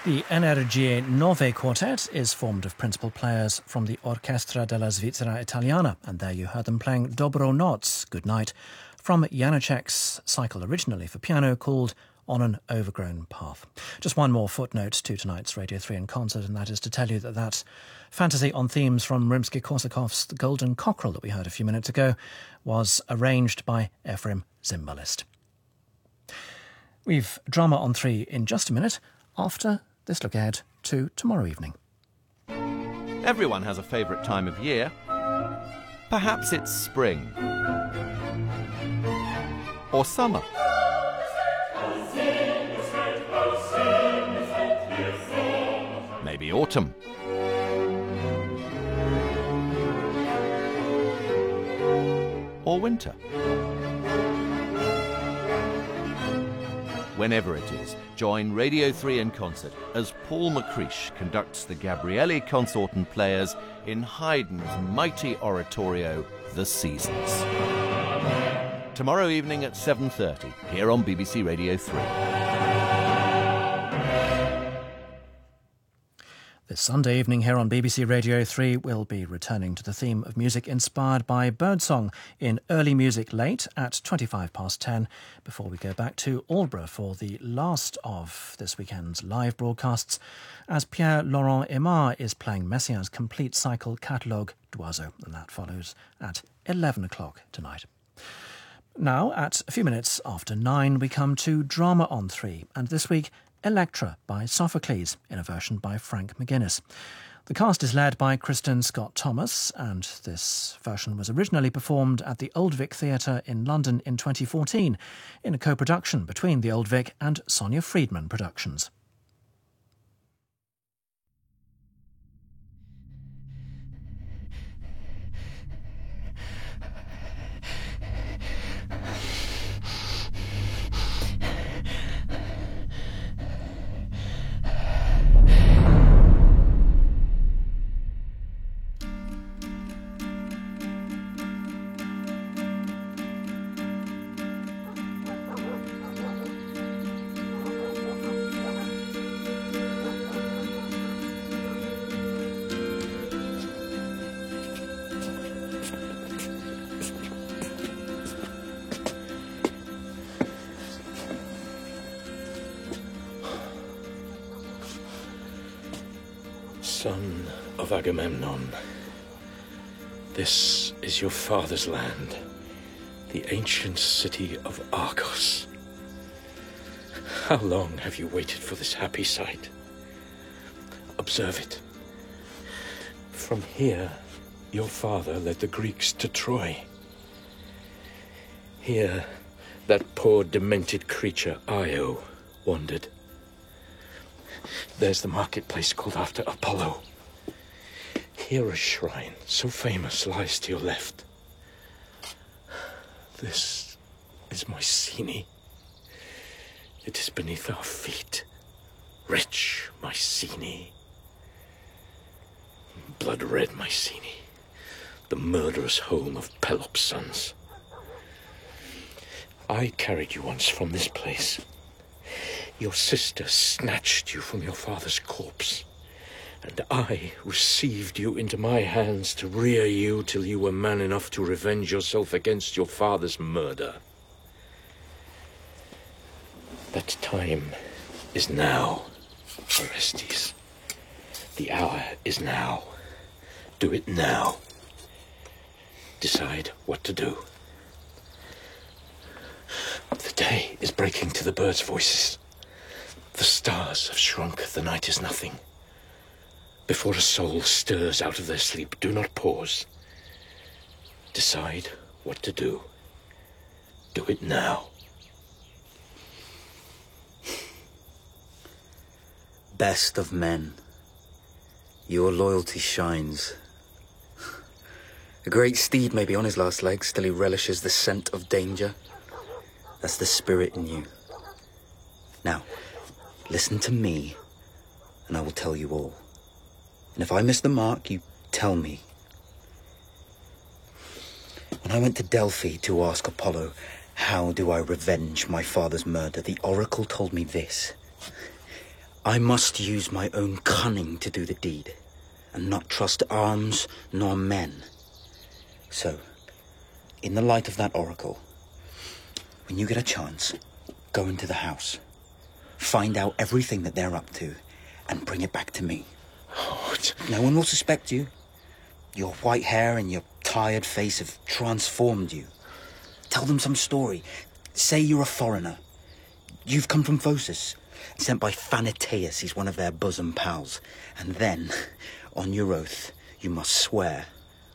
The Energie Nove Quartet is formed of principal players from the Orchestra della Svizzera Italiana, and there you heard them playing Dobro Noc, Good Night, from Janacek's cycle originally for piano called On an Overgrown Path. Just one more footnote to tonight's Radio 3 in concert, and that is to tell you that fantasy on themes from Rimsky-Korsakov's The Golden Cockerel that we heard a few minutes ago was arranged by Ephraim Zimbalist. We've drama on 3 in just a minute after this look ahead to tomorrow evening. Everyone has a favourite time of year. Perhaps it's spring. Or summer. Maybe autumn. Or winter. Whenever it is, join Radio 3 in concert as Paul McCreish conducts the Gabrieli Consorten Players in Haydn's mighty oratorio, The Seasons. Tomorrow evening at 7:30, here on BBC Radio 3. This Sunday evening here on BBC Radio 3, we'll be returning to the theme of music inspired by birdsong in Early Music Late at 10:25 before we go back to Aldborough for the last of this weekend's live broadcasts as Pierre-Laurent Aimard is playing Messiaen's complete cycle catalogue d'Oiseaux, and that follows at 11 o'clock tonight. Now, at a few minutes after 9, we come to Drama on 3, and this week Electra by Sophocles in a version by Frank McGuinness. The cast is led by Kristen Scott Thomas, and this version was originally performed at the Old Vic Theatre in London in 2014 in a co-production between the Old Vic and Sonia Friedman Productions. Son of Agamemnon, this is your father's land, the ancient city of Argos. How long have you waited for this happy sight? Observe it. From here, your father led the Greeks to Troy. Here, that poor demented creature, Io, wandered. There's the marketplace called after Apollo. Here a shrine so famous lies to your left. This is Mycenae. It is beneath our feet. Rich Mycenae. Blood-red Mycenae. The murderous home of Pelops' sons. I carried you once from this place. Your sister snatched you from your father's corpse, and I received you into my hands to rear you till you were man enough to revenge yourself against your father's murder. That time is now, Orestes. The hour is now. Do it now. Decide what to do. The day is breaking to the birds' voices. The stars have shrunk, the night is nothing. Before a soul stirs out of their sleep, do not pause. Decide what to do. Do it now. Best of men, your loyalty shines. A great steed may be on his last legs, still he relishes the scent of danger. That's the spirit in you. Now, listen to me, and I will tell you all. And if I miss the mark, you tell me. When I went to Delphi to ask Apollo, how do I revenge my father's murder, the oracle told me this. I must use my own cunning to do the deed, and not trust arms nor men. So, in the light of that oracle, when you get a chance, go into the house, find out everything that they're up to, and bring it back to me. No one will suspect you. Your white hair and your tired face have transformed you. Tell them some story. Say you're a foreigner. You've come from Phocis, sent by Phanetaeus. He's one of their bosom pals. And then, on your oath, you must swear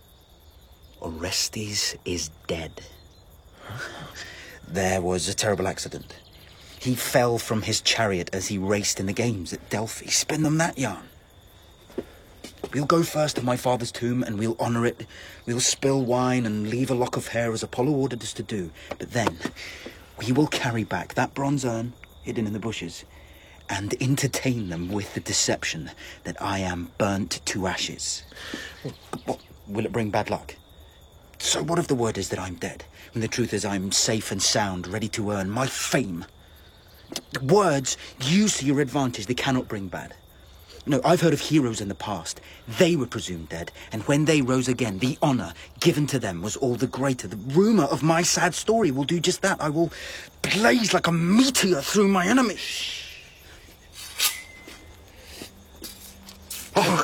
Orestes is dead. There was a terrible accident. He fell from his chariot as he raced in the games at Delphi. Spin them that yarn. We'll go first to my father's tomb and we'll honour it. We'll spill wine and leave a lock of hair as Apollo ordered us to do. But then we will carry back that bronze urn hidden in the bushes and entertain them with the deception that I am burnt to ashes. What, will it bring bad luck? So what if the word is that I'm dead, when the truth is I'm safe and sound, ready to earn my fame? Words used to your advantage, they cannot bring bad. No, I've heard of heroes in the past. They were presumed dead, and when they rose again, the honour given to them was all the greater. The rumour of my sad story will do just that. I will blaze like a meteor through my enemy. Oh.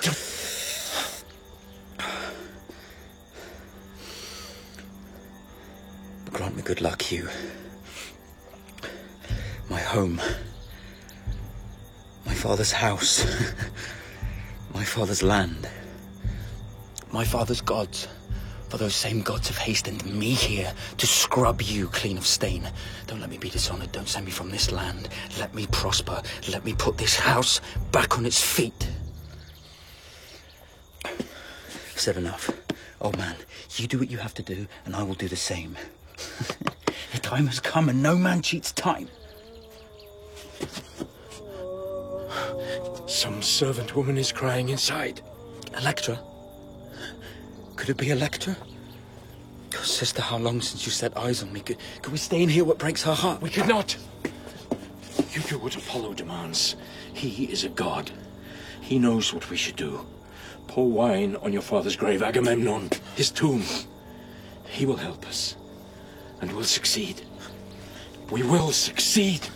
Grant me good luck, Hugh. My home. My father's house. My father's land. My father's gods. For those same gods have hastened me here to scrub you clean of stain. Don't let me be dishonoured. Don't send me from this land. Let me prosper. Let me put this house back on its feet. I've said enough. Old man, you do what you have to do, and I will do the same. The time has come, and no man cheats time. Some servant woman is crying inside. Electra? Could it be Electra? Oh, sister, how long since you set eyes on me? Could we stay in here what breaks her heart? We could not. You do what Apollo demands. He is a god. He knows what we should do. Pour wine on your father's grave, Agamemnon, his tomb. He will help us. And we'll succeed. We will succeed.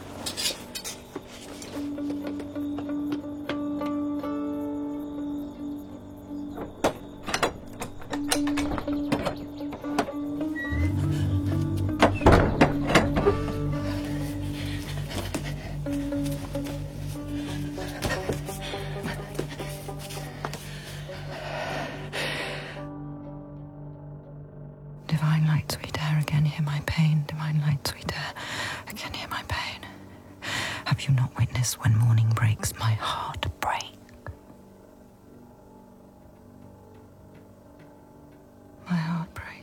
Divine light, sweet air, again hear my pain. Divine light, sweet air, again hear my pain. Have you not witnessed when morning breaks, my heart break? My heart break.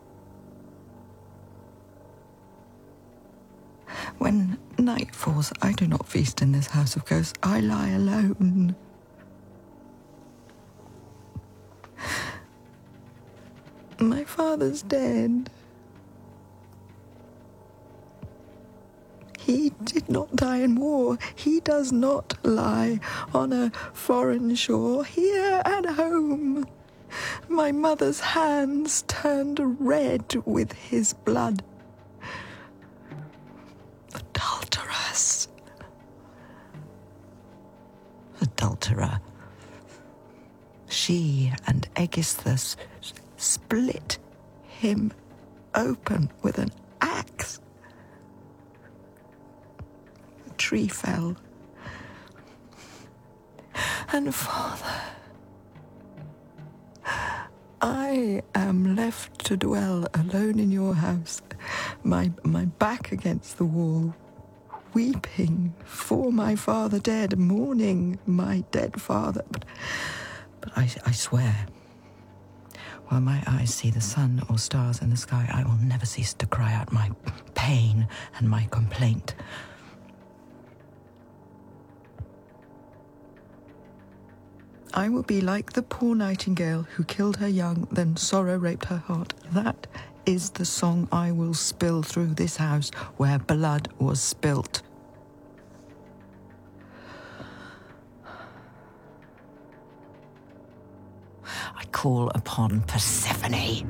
When night falls, I do not feast in this house of ghosts. I lie alone. My father's dead. He did not die in war. He does not lie on a foreign shore. Here at home, my mother's hands turned red with his blood. Adulteress. Adulterer. She and Aegisthus split him open with an axe. The tree fell. And Father, I am left to dwell alone in your house, my back against the wall, weeping for my father dead, mourning my dead father. But I swear, while my eyes see the sun or stars in the sky, I will never cease to cry out my pain and my complaint. I will be like the poor nightingale who killed her young, then sorrow raped her heart. That is the song I will spill through this house where blood was spilt. call upon Persephone.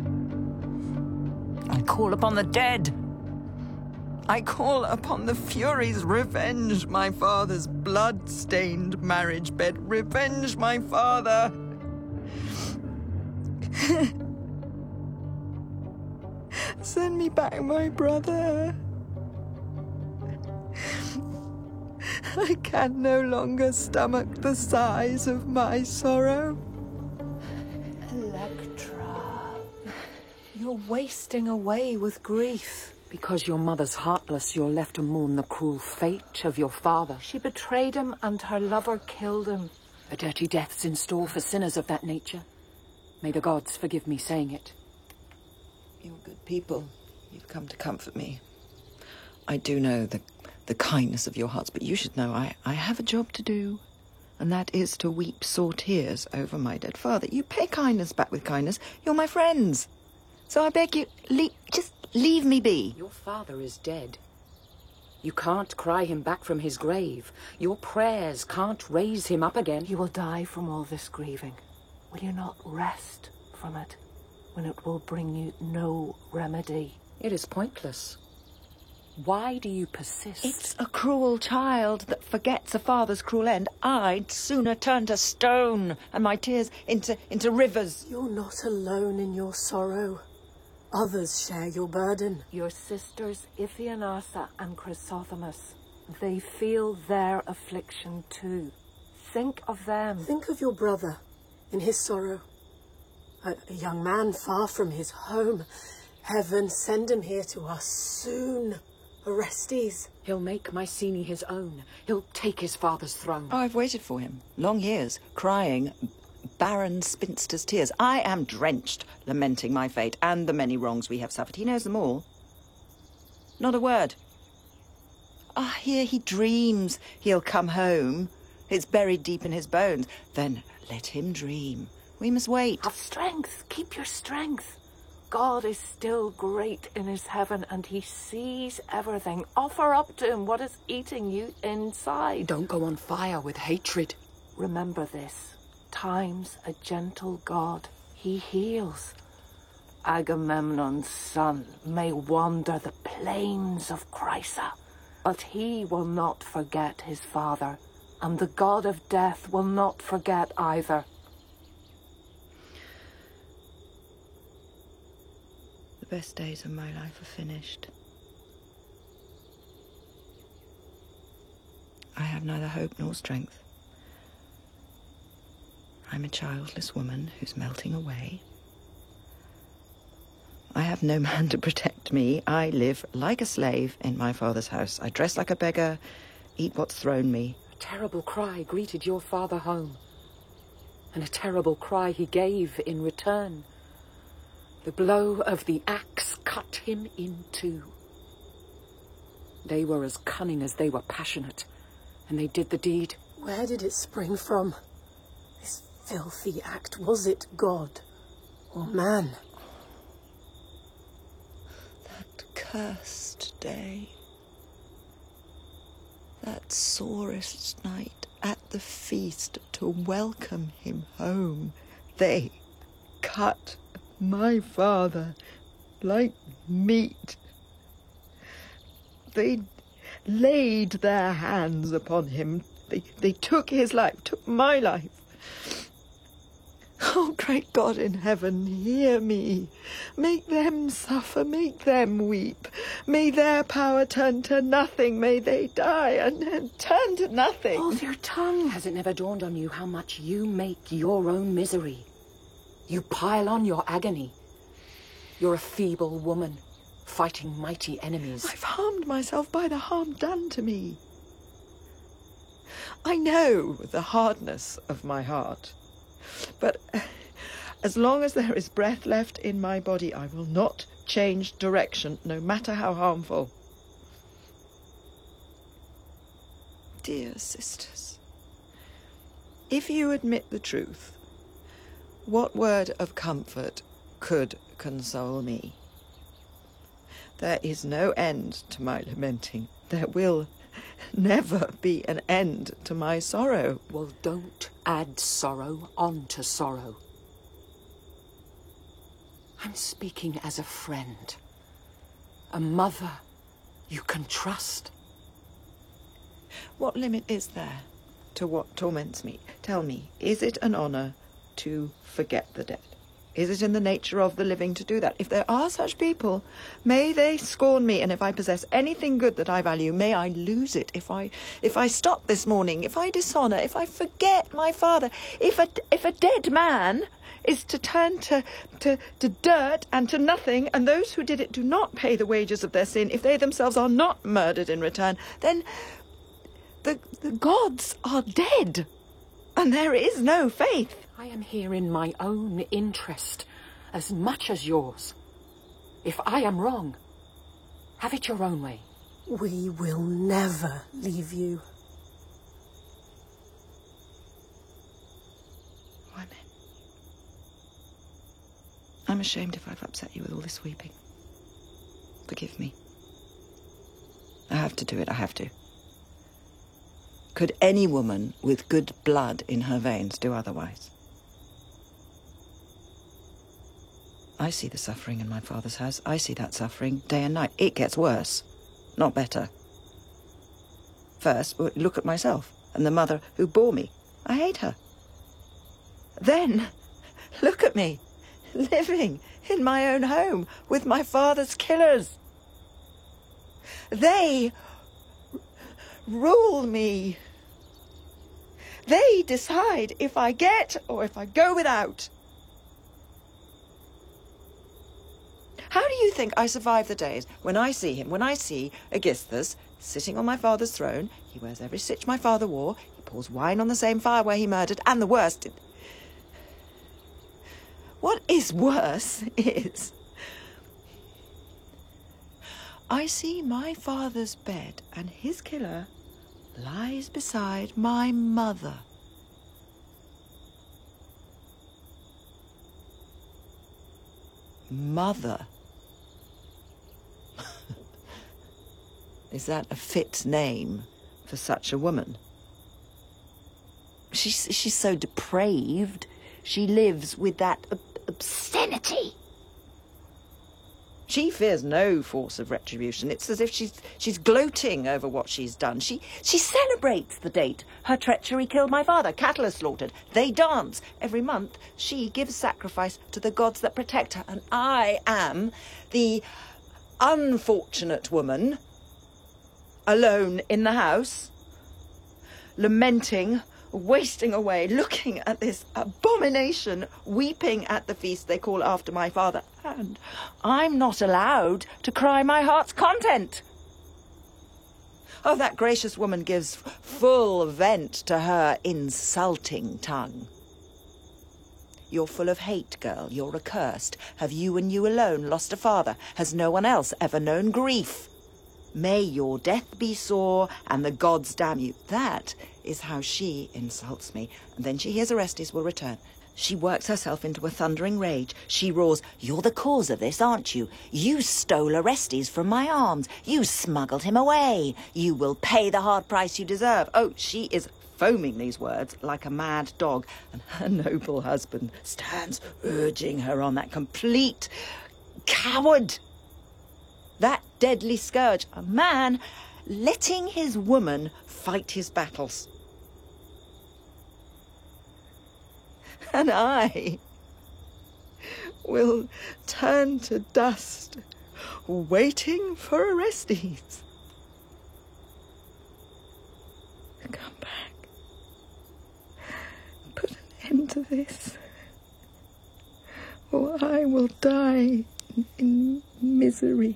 I call upon the dead. I call upon the Furies. Revenge my father's blood-stained marriage bed. Revenge my father. Send me back my brother. I can no longer stomach the sighs of my sorrow. Electra, you're wasting away with grief. Because your mother's heartless, you're left to mourn the cruel fate of your father. She betrayed him and her lover killed him. A dirty death's in store for sinners of that nature. May the gods forgive me saying it. You're good people. You've come to comfort me. I do know the kindness of your hearts, but you should know I have a job to do, and that is to weep sore tears over my dead father. You pay kindness back with kindness. You're my friends. So I beg you, just leave me be. Your father is dead. You can't cry him back from his grave. Your prayers can't raise him up again. You will die from all this grieving. Will you not rest from it when it will bring you no remedy? It is pointless. Why do you persist? It's a cruel child that forgets a father's cruel end. I'd sooner turn to stone and my tears into rivers. You're not alone in your sorrow. Others share your burden. Your sisters Iphianassa and Chrysothemis. They feel their affliction too. Think of them. Think of your brother in his sorrow. A young man far from his home. Heaven, send him here to us soon. Orestes. He'll make Mycenae his own. He'll take his father's throne. Oh, I've waited for him. Long years, crying barren spinster's tears. I am drenched, lamenting my fate and the many wrongs we have suffered. He knows them all. Not a word. Here he dreams he'll come home. It's buried deep in his bones. Then let him dream. We must wait. Have strength. Keep your strength. God is still great in his heaven and he sees everything. Offer up to him what is eating you inside. Don't go on fire with hatred. Remember this. Time's a gentle God. He heals. Agamemnon's son may wander the plains of Chrysa, but he will not forget his father, and the god of death will not forget either. The best days of my life are finished. I have neither hope nor strength. I'm a childless woman who's melting away. I have no man to protect me. I live like a slave in my father's house. I dress like a beggar, eat what's thrown me. A terrible cry greeted your father home, and a terrible cry he gave in return. The blow of the axe cut him in two. They were as cunning as they were passionate, and they did the deed. Where did it spring from? This filthy act, was it God or man? That cursed day. That sorest night at the feast to welcome him home. They cut my father like meat. They laid their hands upon him. They took his life, took my life. Oh, great God in heaven, hear me. Make them suffer, make them weep. May their power turn to nothing. May they die and turn to nothing. Hold your tongue. Has it never dawned on you how much you make your own misery? You pile on your agony. You're a feeble woman, fighting mighty enemies. I've harmed myself by the harm done to me. I know the hardness of my heart, but as long as there is breath left in my body, I will not change direction, no matter how harmful. Dear sisters, if you admit the truth, what word of comfort could console me? There is no end to my lamenting. There will never be an end to my sorrow. Well, don't add sorrow onto sorrow. I'm speaking as a friend. A mother you can trust. What limit is there to what torments me? Tell me, is it an honour to forget the dead? Is it in the nature of the living to do that? If there are such people, may they scorn me, and if I possess anything good that I value, may I lose it. If I stop this morning, if I dishonour, if I forget my father, if a dead man is to turn to dirt and to nothing, and those who did it do not pay the wages of their sin, if they themselves are not murdered in return, then the gods are dead, and there is no faith. I am here in my own interest as much as yours. If I am wrong, have it your own way. We will never leave you. Why, men? I'm ashamed if I've upset you with all this weeping. Forgive me. I have to do it, I have to. Could any woman with good blood in her veins do otherwise? I see the suffering in my father's house. I see that suffering day and night. It gets worse, not better. First, look at myself and the mother who bore me. I hate her. Then, look at me, living in my own home with my father's killers. They rule me. They decide if I get or if I go without. How do you think I survive the days when I see him, when I see Aegisthus sitting on my father's throne? He wears every stitch my father wore. He pours wine on the same fire where he murdered. And the worst... What is worse is... I see my father's bed and his killer lies beside my mother. Mother. Is that a fit name for such a woman? She's so depraved. She lives with that obscenity. She fears no force of retribution. It's as if she's gloating over what she's done. She celebrates the date her treachery killed my father. Cattle are slaughtered. They dance. Every month she gives sacrifice to the gods that protect her. And I am the unfortunate woman alone in the house, lamenting, wasting away, looking at this abomination, weeping at the feast they call after my father. And I'm not allowed to cry my heart's content. Oh, that gracious woman gives full vent to her insulting tongue. You're full of hate, girl. You're accursed. Have you and you alone lost a father? Has no one else ever known grief? May your death be sore, and the gods damn you. That is how she insults me. And then she hears Orestes will return. She works herself into a thundering rage. She roars, "You're the cause of this, aren't you? You stole Orestes from my arms. You smuggled him away. You will pay the hard price you deserve." Oh, she is foaming these words like a mad dog. And her noble husband stands urging her on, that complete coward. That deadly scourge, a man letting his woman fight his battles. And I will turn to dust, waiting for Orestes. Come back. Put an end to this, or I will die in misery.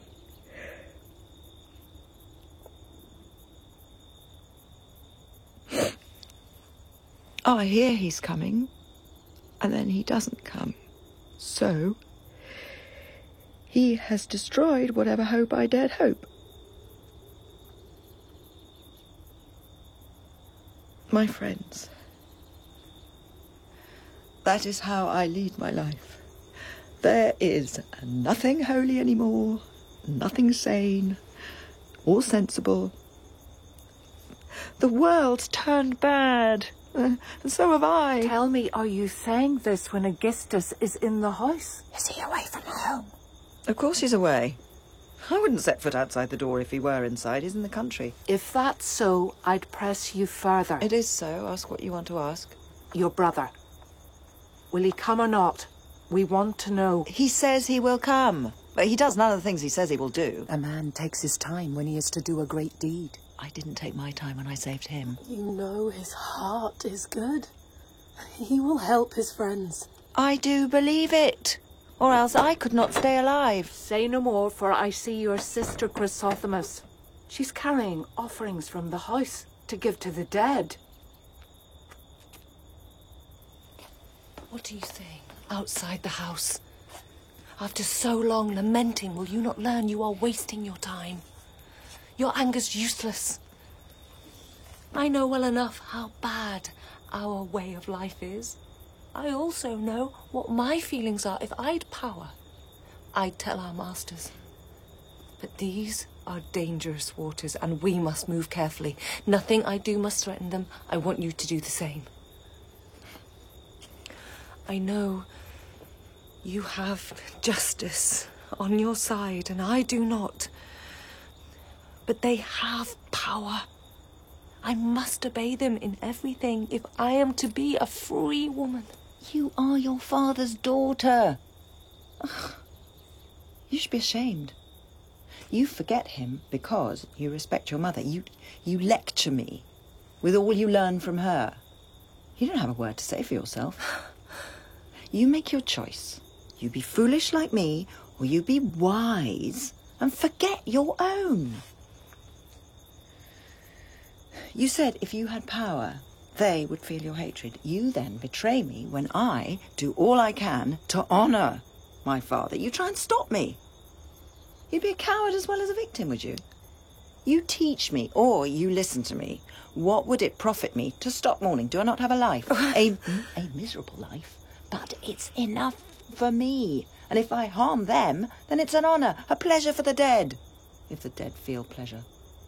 Oh, I hear he's coming, and then he doesn't come. So, he has destroyed whatever hope I dared hope. My friends, that is how I lead my life. There is nothing holy anymore, nothing sane or sensible. The world's turned bad. And so have I. Tell me, are you saying this when Aegisthus is in the house? Is he away from home? Of course he's away. I wouldn't set foot outside the door if he were inside. He's in the country. If that's so, I'd press you further. It is so. Ask what you want to ask. Your brother. Will he come or not? We want to know. He says he will come, but he does none of the things he says he will do. A man takes his time when he is to do a great deed. I didn't take my time when I saved him. You know his heart is good. He will help his friends. I do believe it, or else I could not stay alive. Say no more, for I see your sister Chrysothemis. She's carrying offerings from the house to give to the dead. What are you saying? Outside the house. After so long lamenting, will you not learn you are wasting your time? Your anger's useless. I know well enough how bad our way of life is. I also know what my feelings are. If I'd power, I'd tell our masters. But these are dangerous waters, and we must move carefully. Nothing I do must threaten them. I want you to do the same. I know you have justice on your side, and I do not. But they have power. I must obey them in everything if I am to be a free woman. You are your father's daughter. Ugh. You should be ashamed. You forget him because you respect your mother. You lecture me with all you learn from her. You don't have a word to say for yourself. You make your choice. You be foolish like me, or you be wise and forget your own. You said if you had power, they would feel your hatred. You then betray me when I do all I can to honour my father. You try and stop me. You'd be a coward as well as a victim, would you? You teach me, or you listen to me. What would it profit me to stop mourning? Do I not have a life? a miserable life, but it's enough for me. And if I harm them, then it's an honour, a pleasure for the dead, if the dead feel pleasure.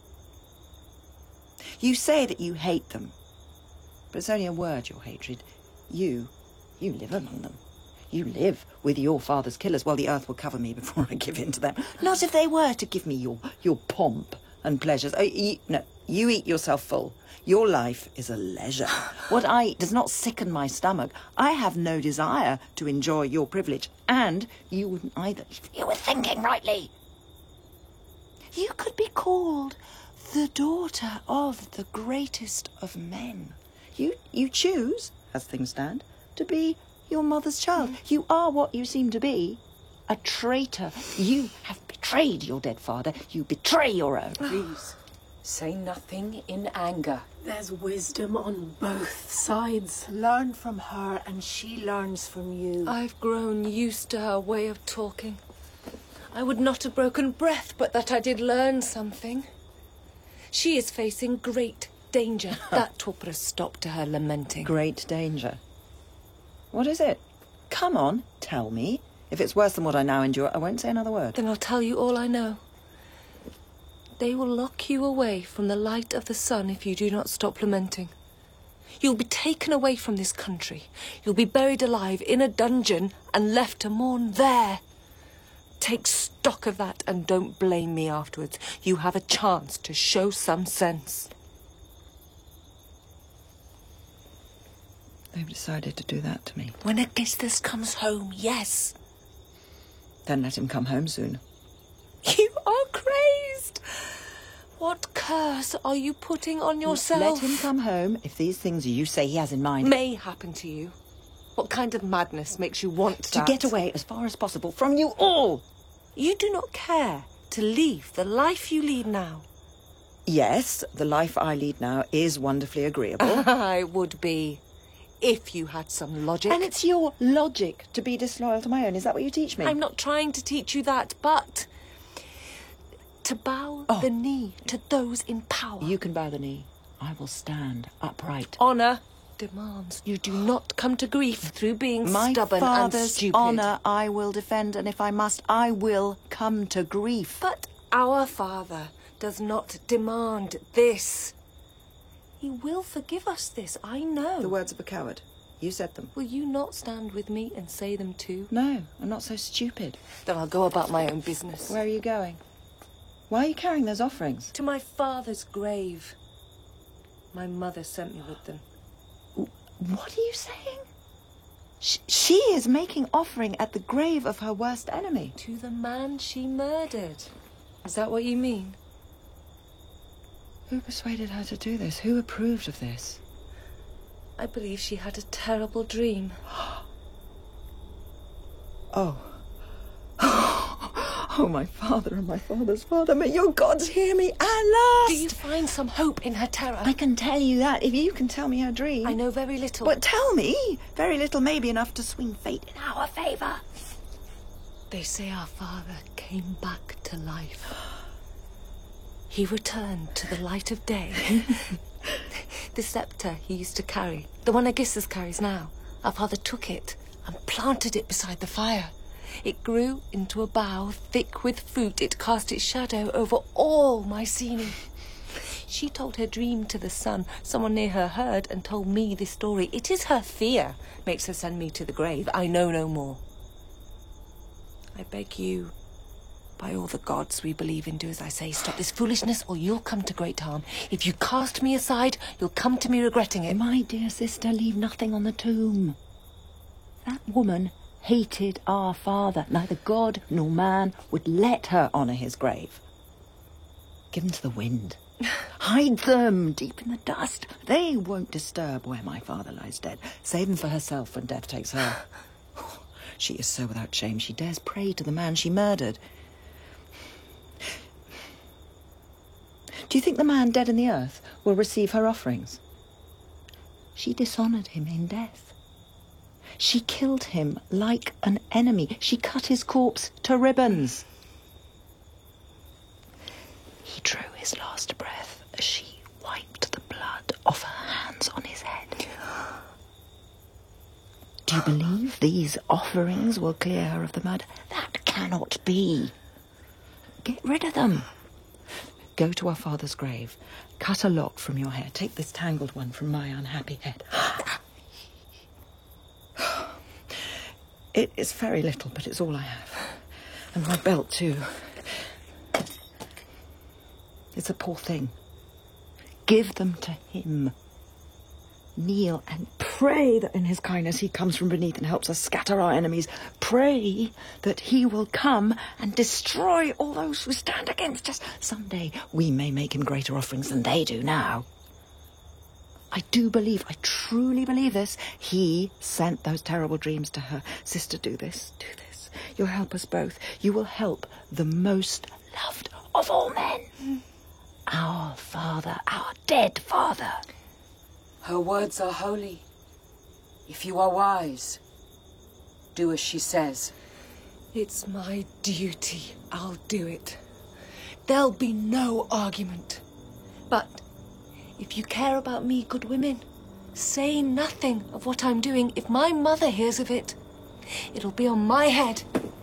You say that you hate them, but it's only a word, your hatred. You live among them. You live with your father's killers. Well, the earth will cover me before I give in to them. Not if they were to give me your pomp and pleasures. No, you eat yourself full. Your life is a leisure. What I eat does not sicken my stomach. I have no desire to enjoy your privilege, and you wouldn't either. You were thinking rightly. You could be called the daughter of the greatest of men. You choose, as things stand, to be your mother's child. You are what you seem to be, a traitor. You have betrayed your dead father. You betray your own. Please, say nothing in anger. There's wisdom on both sides. Learn from her and she learns from you. I've grown used to her way of talking. I would not have broken breath but that I did learn something. She is facing great danger. That will put a stop to her lamenting. Great danger. What is it? Come on, tell me. If it's worse than what I now endure, I won't say another word. Then I'll tell you all I know. They will lock you away from the light of the sun if you do not stop lamenting. You'll be taken away from this country. You'll be buried alive in a dungeon and left to mourn there. Take stock of that and don't blame me afterwards. You have a chance to show some sense. They've decided to do that to me. When Aegisthus comes home, yes. Then let him come home soon. You are crazed. What curse are you putting on yourself? Let him come home if these things you say he has in mind may happen to you. What kind of madness makes you want to that? get away as far as possible from you all? You do not care to leave the life you lead now. Yes, the life I lead now is wonderfully agreeable. I would be, if you had some logic. And it's your logic to be disloyal to my own. Is that what you teach me? I'm not trying to teach you that, but to bow the knee to those in power. You can bow the knee. I will stand upright. Honour demands you do not come to grief through being my stubborn and stupid. My father's honour I will defend, and if I must, I will come to grief. But our father does not demand this. He will forgive us this, I know. The words of a coward. You said them. Will you not stand with me and say them too? No, I'm not so stupid. Then I'll go about my own business. Where are you going? Why are you carrying those offerings? To my father's grave. My mother sent me with them. What are you saying? She is making offering at the grave of her worst enemy. To the man she murdered. Is that what you mean? Who persuaded her to do this? Who approved of this? I believe she had a terrible dream. Oh. Oh, my father and my father's father, may your gods hear me at last! Do you find some hope in her terror? I can tell you that, if you can tell me her dream. I know very little. But tell me! Very little may be enough to swing fate in our favour. They say our father came back to life. He returned to the light of day. The sceptre he used to carry, the one Aegisthus carries now, our father took it and planted it beside the fire. It grew into a bough thick with fruit. It cast its shadow over all Mycenae. She told her dream to the sun. Someone near her heard and told me this story. It is her fear makes her send me to the grave. I know no more. I beg you, by all the gods we believe in, do as I say. Stop this foolishness or you'll come to great harm. If you cast me aside, you'll come to me regretting it. My dear sister, leave nothing on the tomb. That woman hated our father. Neither God nor man would let her honour his grave. Give them to the wind. Hide them deep in the dust. They won't disturb where my father lies dead. Save them for herself when death takes her. She is so without shame, she dares pray to the man she murdered. Do you think the man dead in the earth will receive her offerings? She dishonoured him in death. She killed him like an enemy. She cut his corpse to ribbons. He drew his last breath as she wiped the blood off her hands on his head. Do you believe these offerings will clear her of the murder? That cannot be. Get rid of them. Go to our father's grave. Cut a lock from your hair. Take this tangled one from my unhappy head. It is very little, but it's all I have. And my belt, too. It's a poor thing. Give them to him. Kneel and pray that in his kindness he comes from beneath and helps us scatter our enemies. Pray that he will come and destroy all those who stand against us. Someday we may make him greater offerings than they do now. I do believe, I truly believe this. He sent those terrible dreams to her. Sister, do this, do this. You'll help us both. You will help the most loved of all men. Our father, our dead father. Her words are holy. If you are wise, do as she says. It's my duty. I'll do it. There'll be no argument. But if you care about me, good women, say nothing of what I'm doing. If my mother hears of it, it'll be on my head.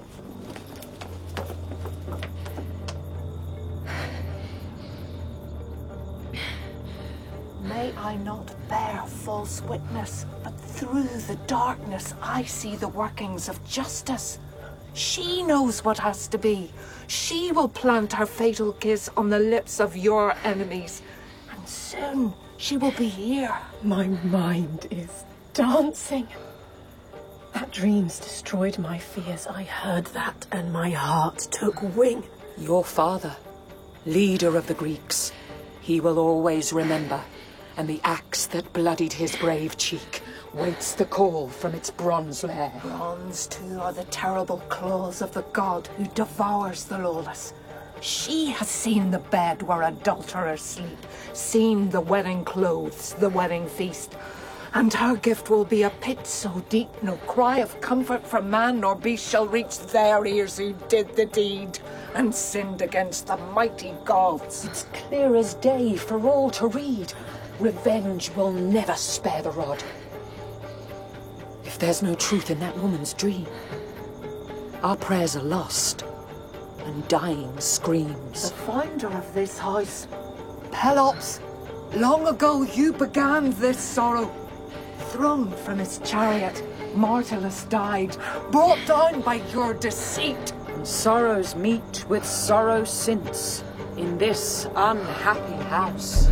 May I not bear false witness, but through the darkness I see the workings of justice. She knows what has to be. She will plant her fatal kiss on the lips of your enemies. And soon she will be here. My mind is dancing. That dream's destroyed my fears. I heard that and my heart took wing. Your father, leader of the Greeks, he will always remember. And the axe that bloodied his brave cheek waits the call from its bronze lair. Bronze, too, are the terrible claws of the god who devours the lawless. She has seen the bed where adulterers sleep, seen the wedding clothes, the wedding feast. And her gift will be a pit so deep no cry of comfort from man nor beast shall reach their ears who did the deed and sinned against the mighty gods. It's clear as day for all to read. Revenge will never spare the rod. If there's no truth in that woman's dream, our prayers are lost, and dying screams. The founder of this house, Pelops, Long ago you began this sorrow. Thrown from his chariot, Martellus died, brought down by your deceit. And sorrows meet with sorrow since, in this unhappy house.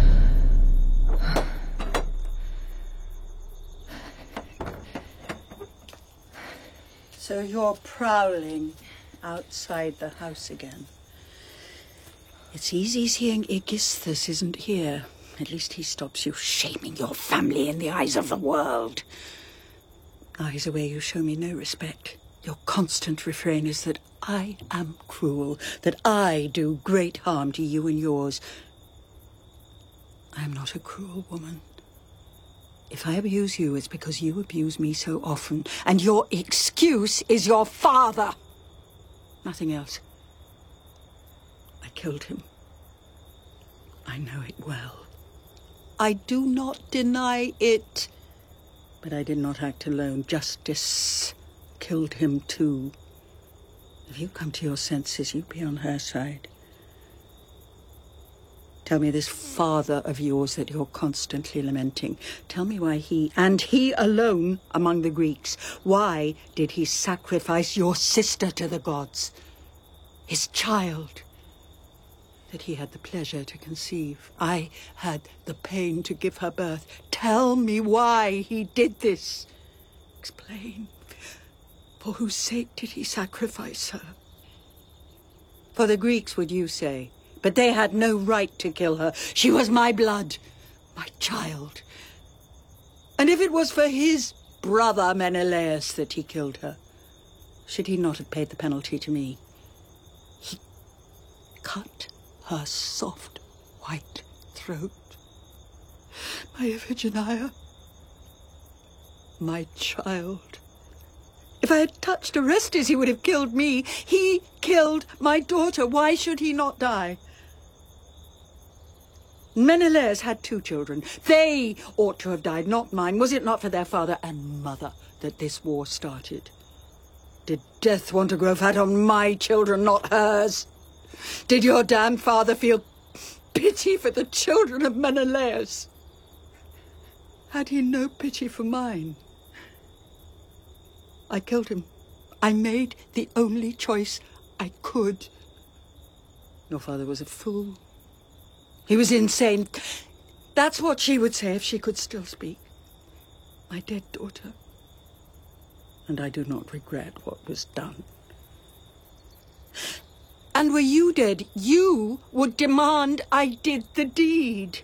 So you're prowling outside the house again. It's easy seeing Aegisthus isn't here. At least he stops you shaming your family in the eyes of the world. Eyes away, you show me no respect. Your constant refrain is that I am cruel, that I do great harm to you and yours. I am not a cruel woman. If I abuse you, it's because you abuse me so often, and your excuse is your father. Nothing else. I killed him. I know it well. I do not deny it. But I did not act alone. Justice killed him too. If you come to your senses, you be on her side. Tell me this father of yours that you're constantly lamenting. Tell me why he, and he alone among the Greeks, why did he sacrifice your sister to the gods? His child that he had the pleasure to conceive. I had the pain to give her birth. Tell me why he did this. Explain. For whose sake did he sacrifice her? For the Greeks, would you say? But they had no right to kill her. She was my blood, my child. And if it was for his brother Menelaus that he killed her, should he not have paid the penalty to me? He cut her soft white throat. My Iphigenia, my child. If I had touched Orestes, he would have killed me. He killed my daughter. Why should he not die? Menelaus had 2 children. They ought to have died, not mine. Was it not for their father and mother that this war started? Did death want to grow fat on my children, not hers? Did your damned father feel pity for the children of Menelaus? Had he no pity for mine? I killed him. I made the only choice I could. Your father was a fool. He was insane. That's what she would say if she could still speak. My dead daughter. And I do not regret what was done. And were you dead, you would demand I did the deed.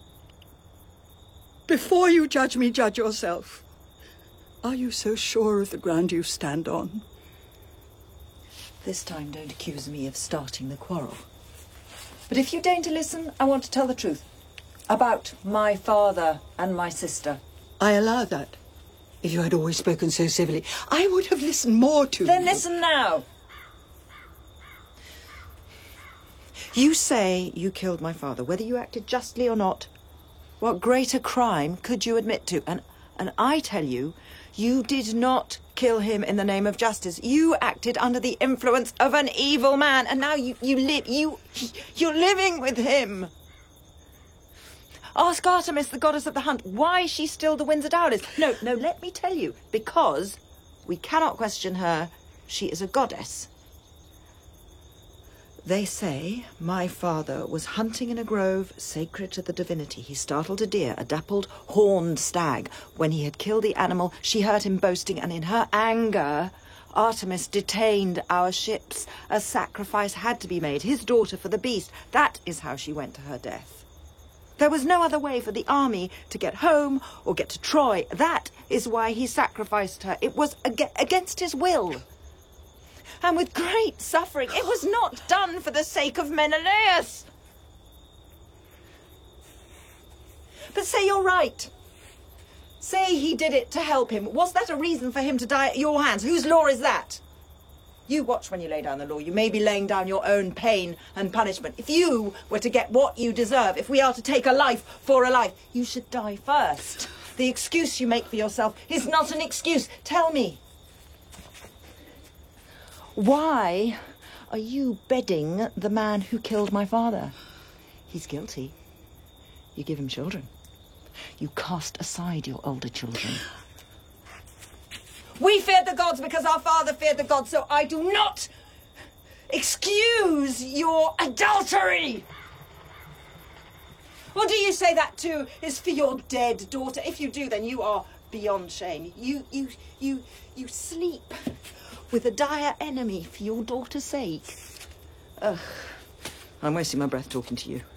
Before you judge me, judge yourself. Are you so sure of the ground you stand on? This time don't accuse me of starting the quarrel. But if you deign to listen, I want to tell the truth. About my father and my sister. I allow that. If you had always spoken so civilly, I would have listened more to you. Then listen now. You say you killed my father, whether you acted justly or not. What greater crime could you admit to? And I tell you, you did not kill him in the name of justice. You acted under the influence of an evil man, and now you're living with him. Ask Artemis, the goddess of the hunt, why she stilled the winds at Aulis. No, let me tell you. Because we cannot question her. She is a goddess. They say my father was hunting in a grove sacred to the divinity. He startled a deer, a dappled, horned stag. When he had killed the animal, she heard him boasting, and in her anger, Artemis detained our ships. A sacrifice had to be made, his daughter for the beast. That is how she went to her death. There was no other way for the army to get home or get to Troy. That is why he sacrificed her. It was against his will. And with great suffering. It was not done for the sake of Menelaus. But say you're right. Say he did it to help him. Was that a reason for him to die at your hands? Whose law is that? You watch when you lay down the law. You may be laying down your own pain and punishment. If you were to get what you deserve, if we are to take a life for a life, you should die first. The excuse you make for yourself is not an excuse. Tell me. Why are you bedding the man who killed my father? He's guilty. You give him children. You cast aside your older children. We feared the gods because our father feared the gods, so I do not excuse your adultery. Or do you say that too is for your dead daughter? If you do, then you are beyond shame. You sleep with a dire enemy for your daughter's sake. Ugh. I'm wasting my breath talking to you.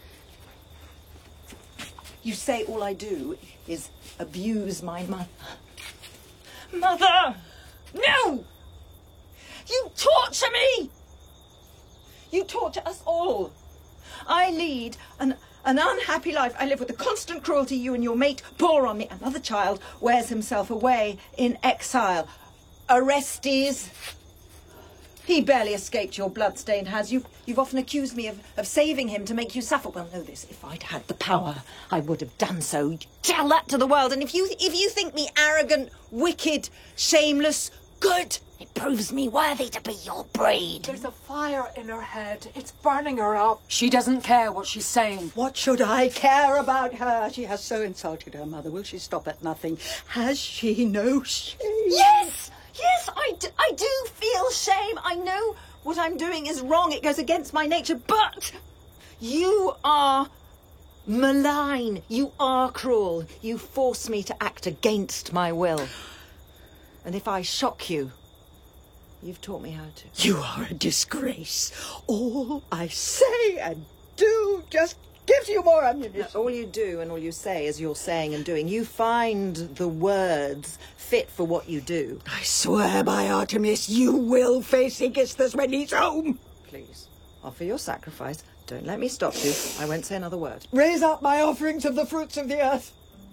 You say all I do is abuse my mother. Mother! No! You torture me! You torture us all. I lead an unhappy life. I live with the constant cruelty you and your mate pour on me. Another child wears himself away in exile. Orestes, he barely escaped your bloodstained hands. You've often accused me of saving him to make you suffer. Well, know this, if I'd had the power, I would have done so. Tell that to the world. And if you think me arrogant, wicked, shameless, good, it proves me worthy to be your breed. There's a fire in her head. It's burning her up. She doesn't care what she's saying. What should I care about her? She has so insulted her mother. Will she stop at nothing? Has she no shame? Yes! Yes, I do feel shame. I know what I'm doing is wrong. It goes against my nature. But you are malign. You are cruel. You force me to act against my will. And if I shock you, you've taught me how to. You are a disgrace. All I say and do just gives you more ammunition. No, all you do and all you say is you're saying and doing. You find the words fit for what you do. I swear by Artemis, you will face Aegisthus when he's home. Please, offer your sacrifice. Don't let me stop you. I won't say another word. Raise up my offerings of the fruits of the earth.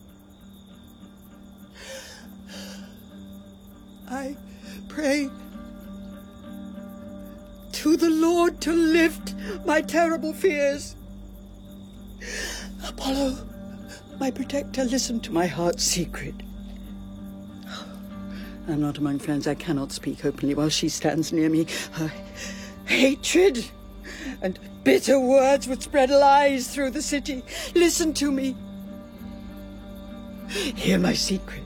I pray to the Lord to lift my terrible fears. Apollo, my protector, listen to my heart's secret. I'm not among friends. I cannot speak openly while she stands near me. Her hatred and bitter words would spread lies through the city. Listen to me. Hear my secret.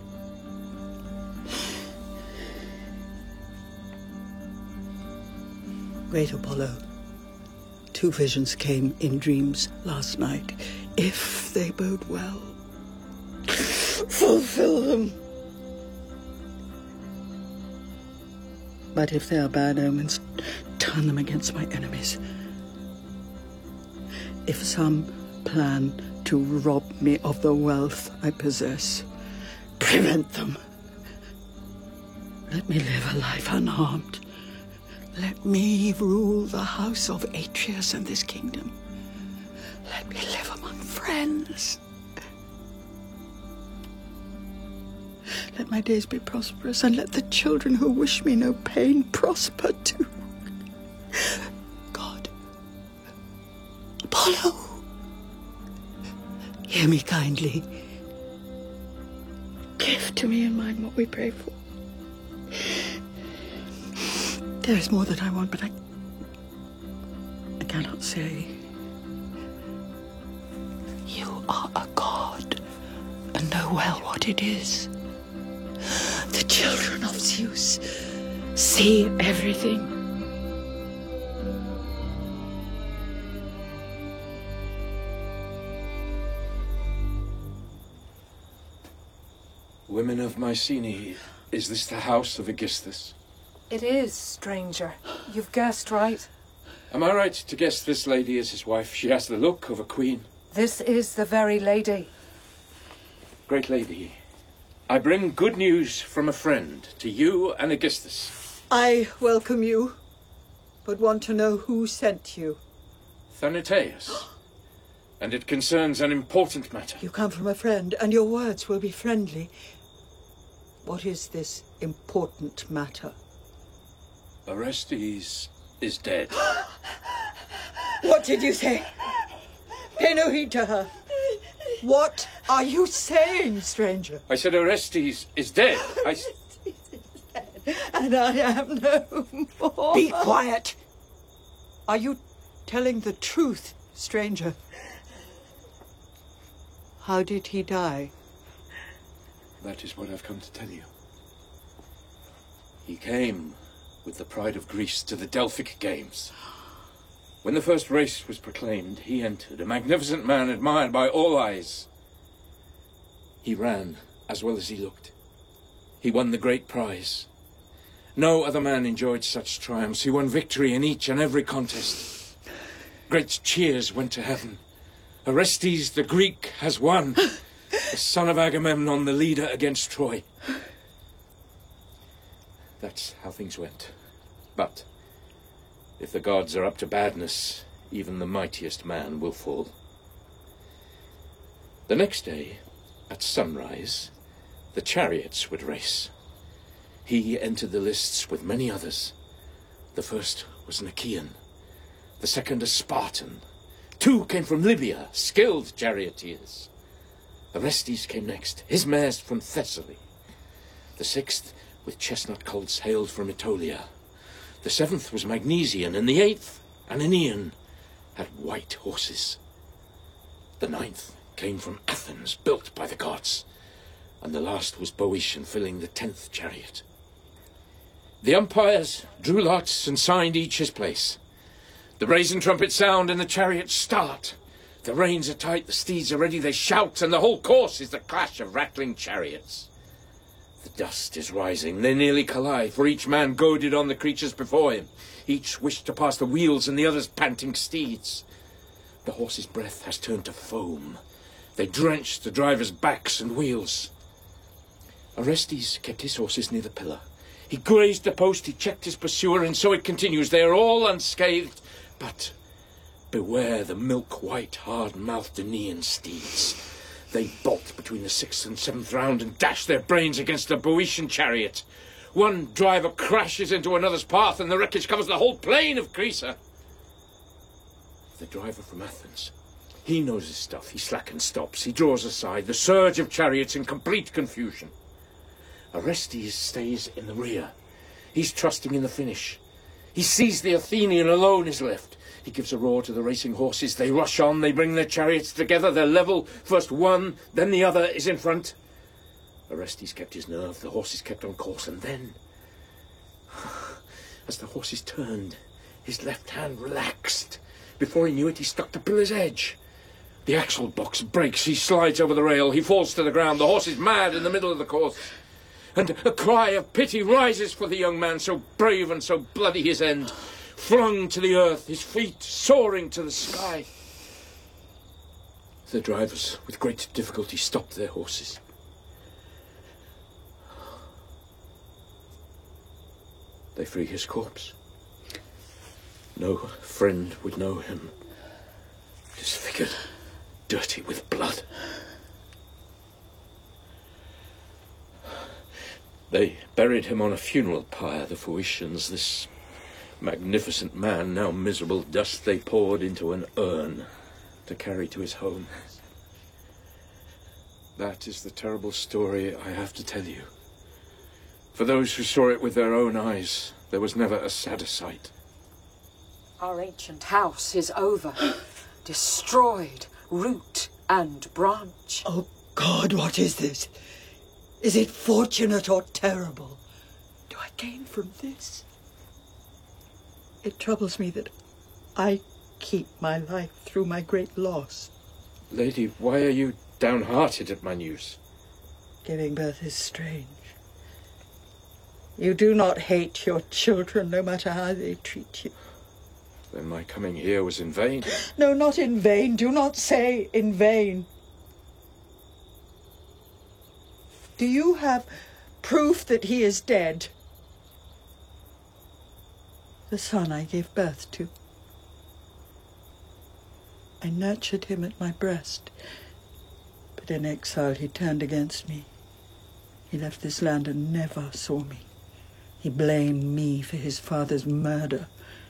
Great Apollo, 2 visions came in dreams last night. If they bode well, fulfill them. But if they are bad omens, turn them against my enemies. If some plan to rob me of the wealth I possess, prevent them. Let me live a life unharmed. Let me rule the house of Atreus and this kingdom. Let me live among friends. Let my days be prosperous, and let the children who wish me no pain prosper too. God, Apollo, hear me kindly. Give to me and mine what we pray for. There is more that I want, but I cannot say. You are a god, and know well what it is. The children of Zeus see everything. Women of Mycenae, is this the house of Aegisthus? It is, stranger. You've guessed right. Am I right to guess this lady is his wife? She has the look of a queen. This is the very lady. Great lady, I bring good news from a friend to you and Aegisthus. I welcome you, but want to know who sent you. Thanateus. And it concerns an important matter. You come from a friend, and your words will be friendly. What is this important matter? Orestes is dead. What did you say? Pay no heed to her. What are you saying, stranger? I said Orestes is dead. And I am no more. Be quiet. Are you telling the truth, stranger? How did he die? That is what I've come to tell you. He came with the pride of Greece to the Delphic Games. When the first race was proclaimed, he entered, a magnificent man admired by all eyes. He ran as well as he looked. He won the great prize. No other man enjoyed such triumphs. He won victory in each and every contest. Great cheers went to heaven. Orestes the Greek has won. The son of Agamemnon, the leader against Troy. That's how things went. But if the gods are up to badness, even the mightiest man will fall. The next day, at sunrise, the chariots would race. He entered the lists with many others. The first was an Achaean, the second a Spartan. 2 came from Libya, skilled charioteers. Orestes came next, his mares from Thessaly. The 6th, with chestnut colts, hailed from Aetolia. The 7th was Magnesian, and the 8th, an Aenean, had white horses. The 9th came from Athens, built by the gods, and the last was Boeotian, filling the 10th chariot. The umpires drew lots and signed each his place. The brazen trumpets sound and the chariots start. The reins are tight, the steeds are ready, they shout, and the whole course is the clash of rattling chariots. The dust is rising, they nearly collide, for each man goaded on the creatures before him. Each wished to pass the wheels and the other's panting steeds. The horse's breath has turned to foam. They drench the drivers' backs and wheels. Orestes kept his horses near the pillar. He grazed the post, he checked his pursuer, and so it continues. They are all unscathed, but beware the milk-white, hard-mouthed Aenean steeds. They bolt between the 6th and 7th round and dash their brains against the Boeotian chariot. One driver crashes into another's path, and the wreckage covers the whole plain of Crisa. The driver from Athens, he knows his stuff. He slackens, stops, he draws aside, the surge of chariots in complete confusion. Orestes stays in the rear. He's trusting in the finish. He sees the Athenian alone is left. He gives a roar to the racing horses. They rush on, they bring their chariots together, they're level. First one, then the other is in front. Orestes kept his nerve, the horses kept on course, and then, as the horses turned, his left hand relaxed. Before he knew it, he stuck to pillar's edge. The axle box breaks, he slides over the rail, he falls to the ground. The horse is mad in the middle of the course. And a cry of pity rises for the young man, so brave and so bloody his end. Flung to the earth, his feet soaring to the sky. The drivers, with great difficulty, stopped their horses. They free his corpse. No friend would know him. Disfigured, dirty with blood. They buried him on a funeral pyre, the Phoenicians. This magnificent man, now miserable dust, they poured into an urn to carry to his home. That is the terrible story I have to tell you. For those who saw it with their own eyes, there was never a sadder sight. Our ancient house is over, destroyed, root and branch. Oh, God, what is this? Is it fortunate or terrible? Do I gain from this? It troubles me that I keep my life through my great loss. Lady, why are you downhearted at my news? Giving birth is strange. You do not hate your children, no matter how they treat you. Then my coming here was in vain? No, not in vain. Do not say in vain. Do you have proof that he is dead? The son I gave birth to. I nurtured him at my breast, but in exile he turned against me. He left this land and never saw me. He blamed me for his father's murder.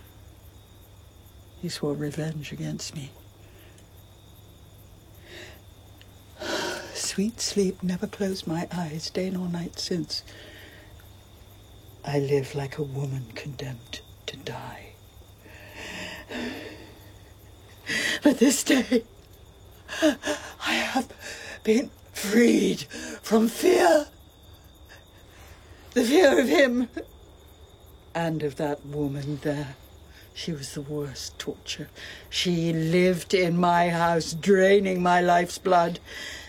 He swore revenge against me. Sweet sleep never closed my eyes day nor night since. I live like a woman condemned to die. But this day, I have been freed from fear. The fear of him and of that woman there. She was the worst torture. She lived in my house, draining my life's blood.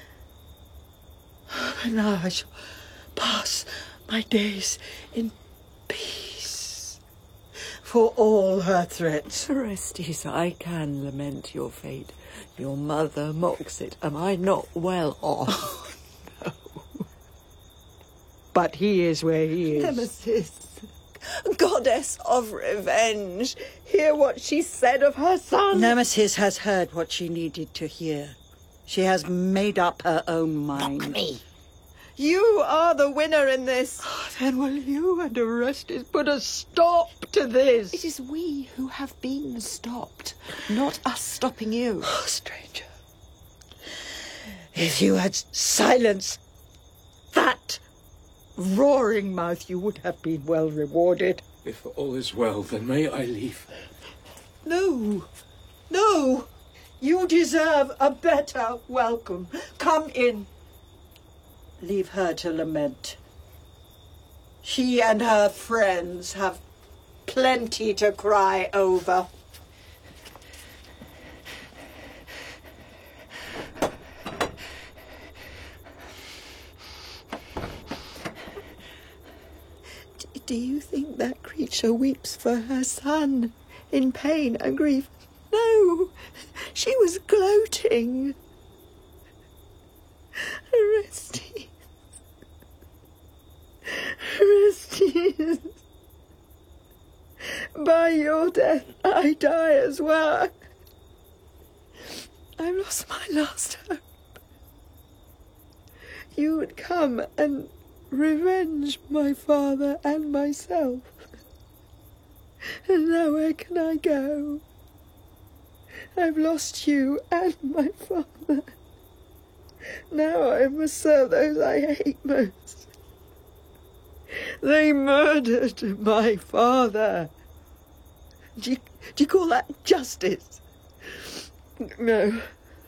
And now I shall pass my days in peace. For all her threats. Orestes, I can lament your fate. Your mother mocks it. Am I not well off? Oh, no. But he is where he is. Nemesis, goddess of revenge, hear what she said of her son. Nemesis has heard what she needed to hear. She has made up her own mind. Mock me. You are the winner in this. Then will you and Orestes put a stop to this? It is we who have been stopped, not us stopping you. Oh, stranger. If you had silenced that roaring mouth, you would have been well rewarded. If all is well, then may I leave? No. No. You deserve a better welcome. Come in. Leave her to lament. She and her friends have plenty to cry over. Do you think that creature weeps for her son in pain and grief? No, she was gloating. Orestes. Orestes. By your death, I die as well. I've lost my last hope. You would come and revenge my father and myself. And now where can I go? I've lost you and my father. Now I must serve those I hate most. They murdered my father. Do you call that justice? No.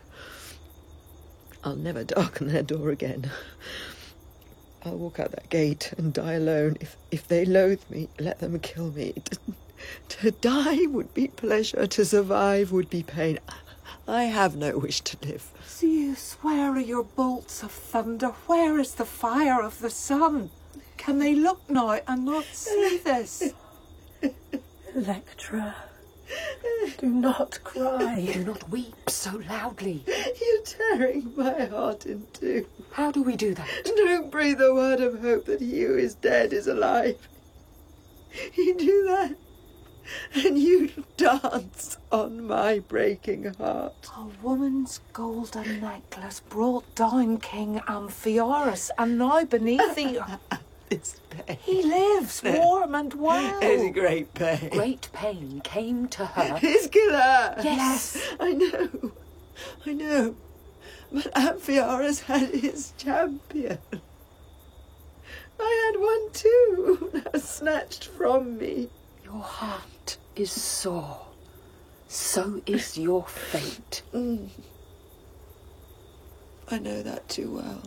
I'll never darken their door again. I'll walk out that gate and die alone. If they loathe me, let them kill me. To die would be pleasure, to survive would be pain. I have no wish to live. Zeus, where are your bolts of thunder? Where is the fire of the sun? Can they look now and not see this? Electra, do not cry. Do not weep so loudly. You're tearing my heart in two. How do we do that? Don't breathe a word of hope that he who is dead is alive. You do that, and you dance on my breaking heart. A woman's golden necklace brought down King Amphiorus, and now beneath the... It's pain. He lives warm and well. It's great pain. Great pain came to her. His killer. Yes. I know. But Amphiorus had his champion. I had one too, now snatched from me. Your heart is sore. So is your fate. I know that too well.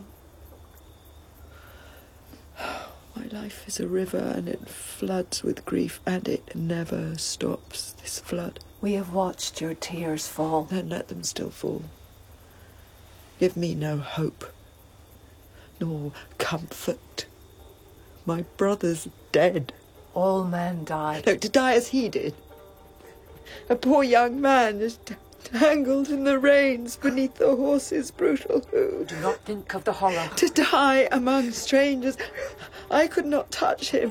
My life is a river and it floods with grief, and it never stops, this flood. We have watched your tears fall. Then let them still fall. Give me no hope, nor comfort. My brother's dead. All men died. No, to die as he did. A poor young man just tangled in the reins beneath the horse's brutal hoof. Do not think of the horror. To die among strangers. I could not touch him.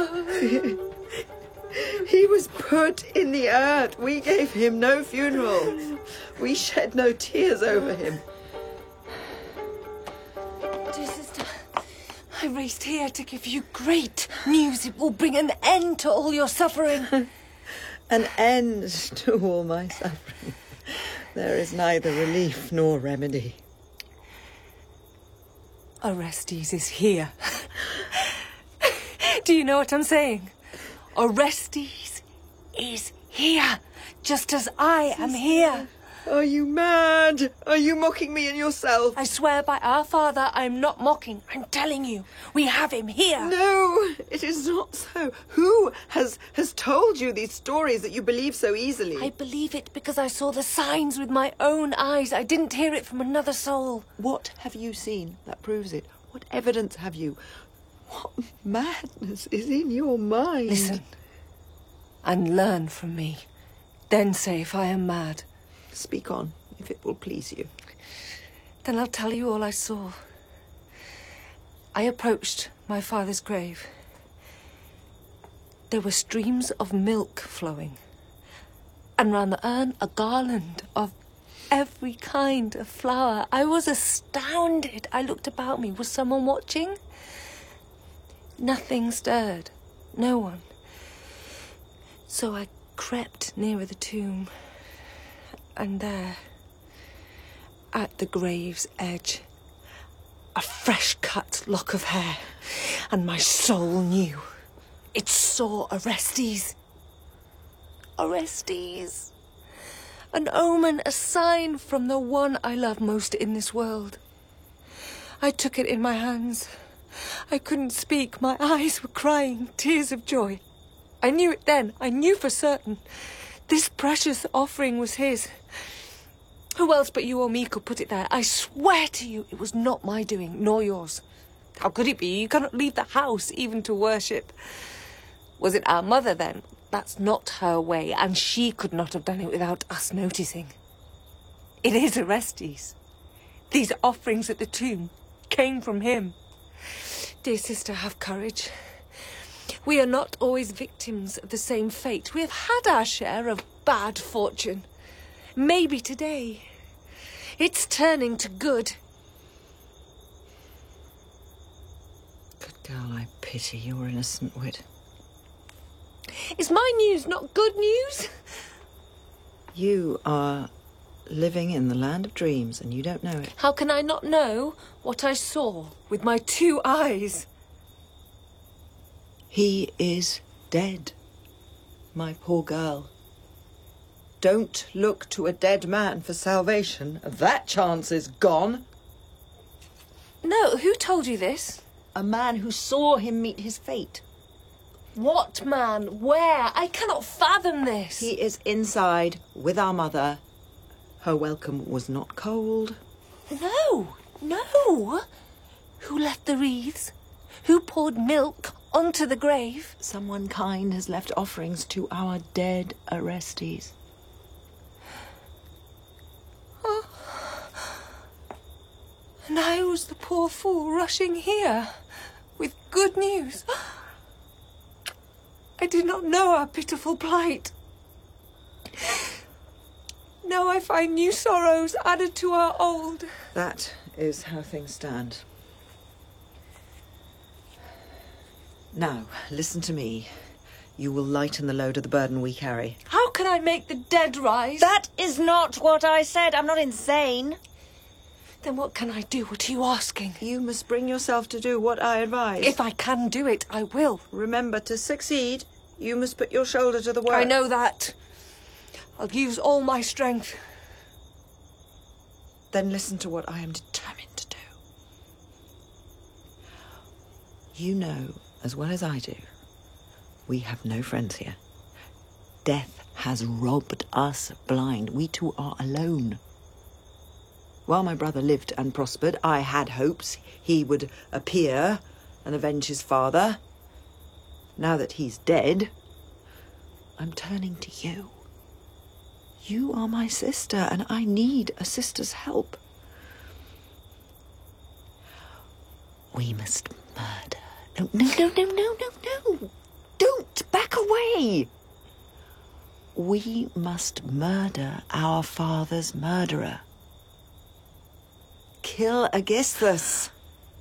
He was put in the earth. We gave him no funeral. We shed no tears over him. Dear sister, I raced here to give you great news. It will bring an end to all your suffering. An end to all my suffering. There is neither relief nor remedy. Orestes is here. Do you know what I'm saying? Orestes is here, just as I am here. Are you mad? Are you mocking me and yourself? I swear by our father, I'm not mocking. I'm telling you, we have him here. No, it is not so. Who has told you these stories that you believe so easily? I believe it because I saw the signs with my own eyes. I didn't hear it from another soul. What have you seen that proves it? What evidence have you? What madness is in your mind? Listen, and learn from me. Then say if I am mad. Speak on, if it will please you. Then I'll tell you all I saw. I approached my father's grave. There were streams of milk flowing, and round the urn a garland of every kind of flower. I was astounded. I looked about me. Was someone watching? Nothing stirred. No one. So I crept nearer the tomb, and there, at the grave's edge, a fresh-cut lock of hair, and my soul knew. It saw Orestes. Orestes. An omen, a sign from the one I love most in this world. I took it in my hands. I couldn't speak. My eyes were crying tears of joy. I knew it then. I knew for certain. This precious offering was his. Who else but you or me could put it there? I swear to you it was not my doing, nor yours. How could it be? You cannot leave the house even to worship. Was it our mother then? That's not her way, and she could not have done it without us noticing. It is Orestes. These offerings at the tomb came from him. Dear sister, have courage. We are not always victims of the same fate. We have had our share of bad fortune. Maybe today it's turning to good. Good girl, I pity your innocent wit. Is my news not good news? You are living in the land of dreams and you don't know it. How can I not know what I saw with my 2 eyes? He is dead, my poor girl. Don't look to a dead man for salvation. That chance is gone. No, who told you this? A man who saw him meet his fate. What man? Where? I cannot fathom this. He is inside with our mother. Her welcome was not cold. No, no. Who left the wreaths? Who poured milk onto the grave? Someone kind has left offerings to our dead Orestes. Oh. And I was the poor fool rushing here with good news. I did not know our pitiful plight. Now I find new sorrows added to our old. That is how things stand. Now, listen to me. You will lighten the load of the burden we carry. How can I make the dead rise? That is not what I said. I'm not insane. Then what can I do? What are you asking? You must bring yourself to do what I advise. If I can do it, I will. Remember, to succeed, you must put your shoulder to the work. I know that. I'll use all my strength. Then listen to what I am determined to do. You know, as well as I do, we have no friends here. Death has robbed us blind. We two are alone. While my brother lived and prospered, I had hopes he would appear and avenge his father. Now that he's dead, I'm turning to you. You are my sister, and I need a sister's help. We must murder. No. Don't back away. We must murder our father's murderer. Kill Aegisthus.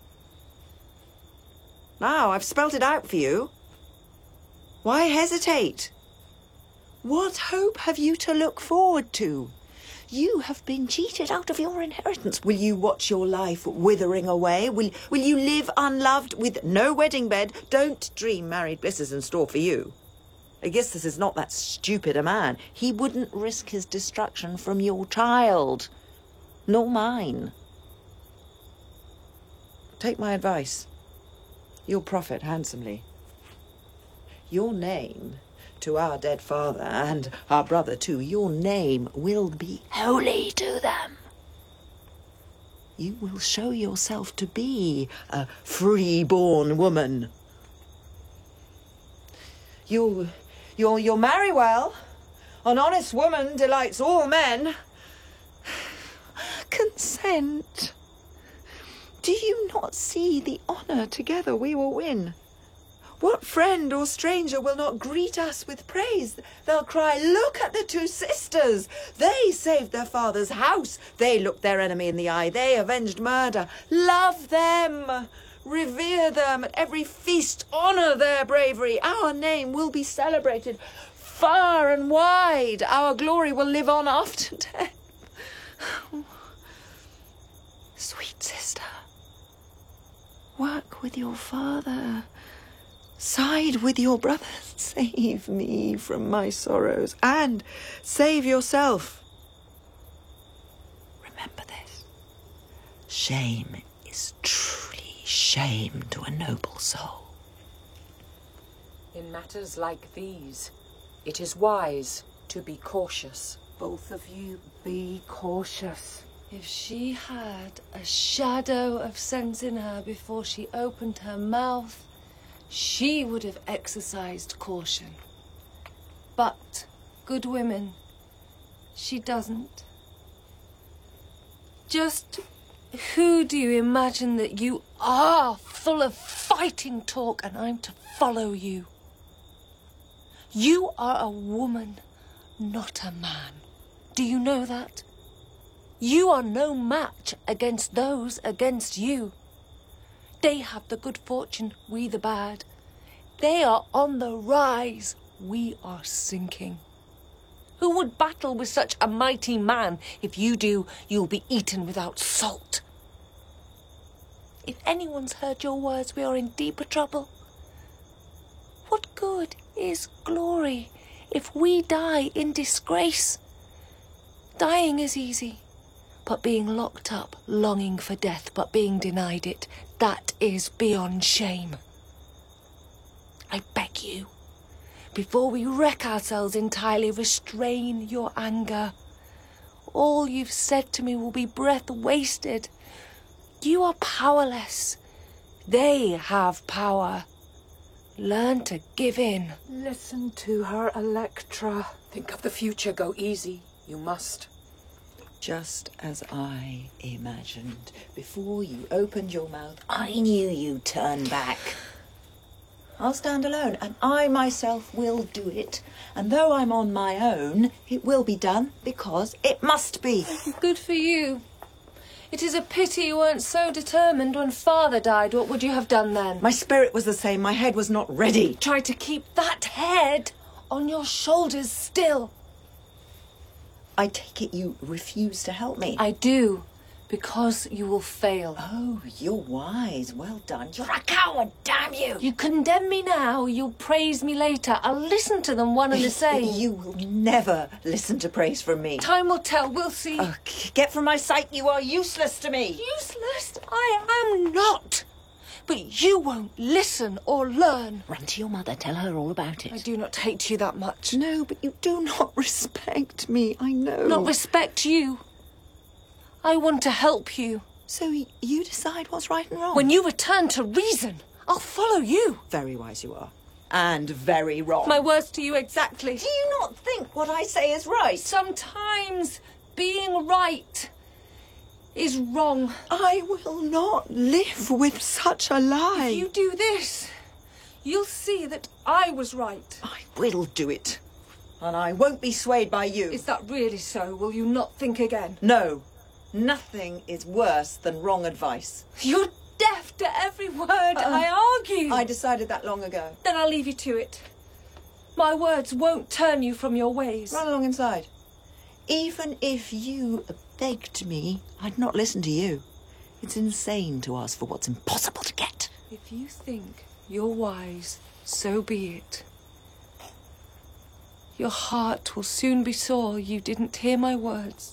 Now, I've spelt it out for you. Why hesitate? What hope have you to look forward to? You have been cheated out of your inheritance. Will you watch your life withering away? Will you live unloved with no wedding bed? Don't dream married bliss is in store for you. Aegisthus is not that stupid a man. He wouldn't risk his destruction from your child. Nor mine. Take my advice. You'll profit handsomely. Your name, to our dead father and our brother too, your name will be holy to them. You will show yourself to be a free-born woman. You'll marry well. An honest woman delights all men. Consent. Do you not see the honour together we will win? What friend or stranger will not greet us with praise? They'll cry, look at the two sisters. They saved their father's house. They looked their enemy in the eye. They avenged murder. Love them. Revere them at every feast. Honour their bravery. Our name will be celebrated far and wide. Our glory will live on after death. Sweet sister, work with your father. Side with your brothers. Save me from my sorrows and save yourself. Remember this. Shame is truly shame to a noble soul. In matters like these, it is wise to be cautious. Both of you be cautious. If she had a shadow of sense in her before she opened her mouth, she would have exercised caution. But, good women, she doesn't. Just who do you imagine that you are, full of fighting talk, and I'm to follow you? You are a woman, not a man. Do you know that? You are no match against those against you. They have the good fortune, we the bad. They are on the rise, we are sinking. Who would battle with such a mighty man? If you do, you'll be eaten without salt. If anyone's heard your words, we are in deeper trouble. What good is glory if we die in disgrace? Dying is easy. But being locked up, longing for death, but being denied it, that is beyond shame. I beg you, before we wreck ourselves entirely, restrain your anger. All you've said to me will be breath wasted. You are powerless. They have power. Learn to give in. Listen to her, Electra. Think of the future. Go easy. You must. Just as I imagined. Before you opened your mouth, I knew you'd turn back. I'll stand alone, and I myself will do it. And though I'm on my own, it will be done, because it must be. Good for you. It is a pity you weren't so determined when Father died. What would you have done then? My spirit was the same. My head was not ready. Try to keep that head on your shoulders still. I take it you refuse to help me. I do, because you will fail. Oh, you're wise. Well done. You're a coward, damn you. You condemn me now, you'll praise me later. I'll listen to them one and the same. You will never listen to praise from me. Time will tell, we'll see. Oh, get from my sight, you are useless to me. Useless? I am not. But you won't listen or learn. Run to your mother, tell her all about it. I do not hate you that much. No, but you do not respect me, I know. Not respect you. I want to help you. So you decide what's right and wrong? When you return to reason, I'll follow you. Very wise you are. And very wrong. My words to you exactly. Do you not think what I say is right? Sometimes being right is wrong. I will not live with such a lie. If you do this, you'll see that I was right. I will do it. And I won't be swayed by you. Is that really so? Will you not think again? No. Nothing is worse than wrong advice. You're deaf to every word I argue. I decided that long ago. Then I'll leave you to it. My words won't turn you from your ways. Run along inside. Even if you begged me, I'd not listen to you. It's insane to ask for what's impossible to get. If you think you're wise, so be it. Your heart will soon be sore you didn't hear my words.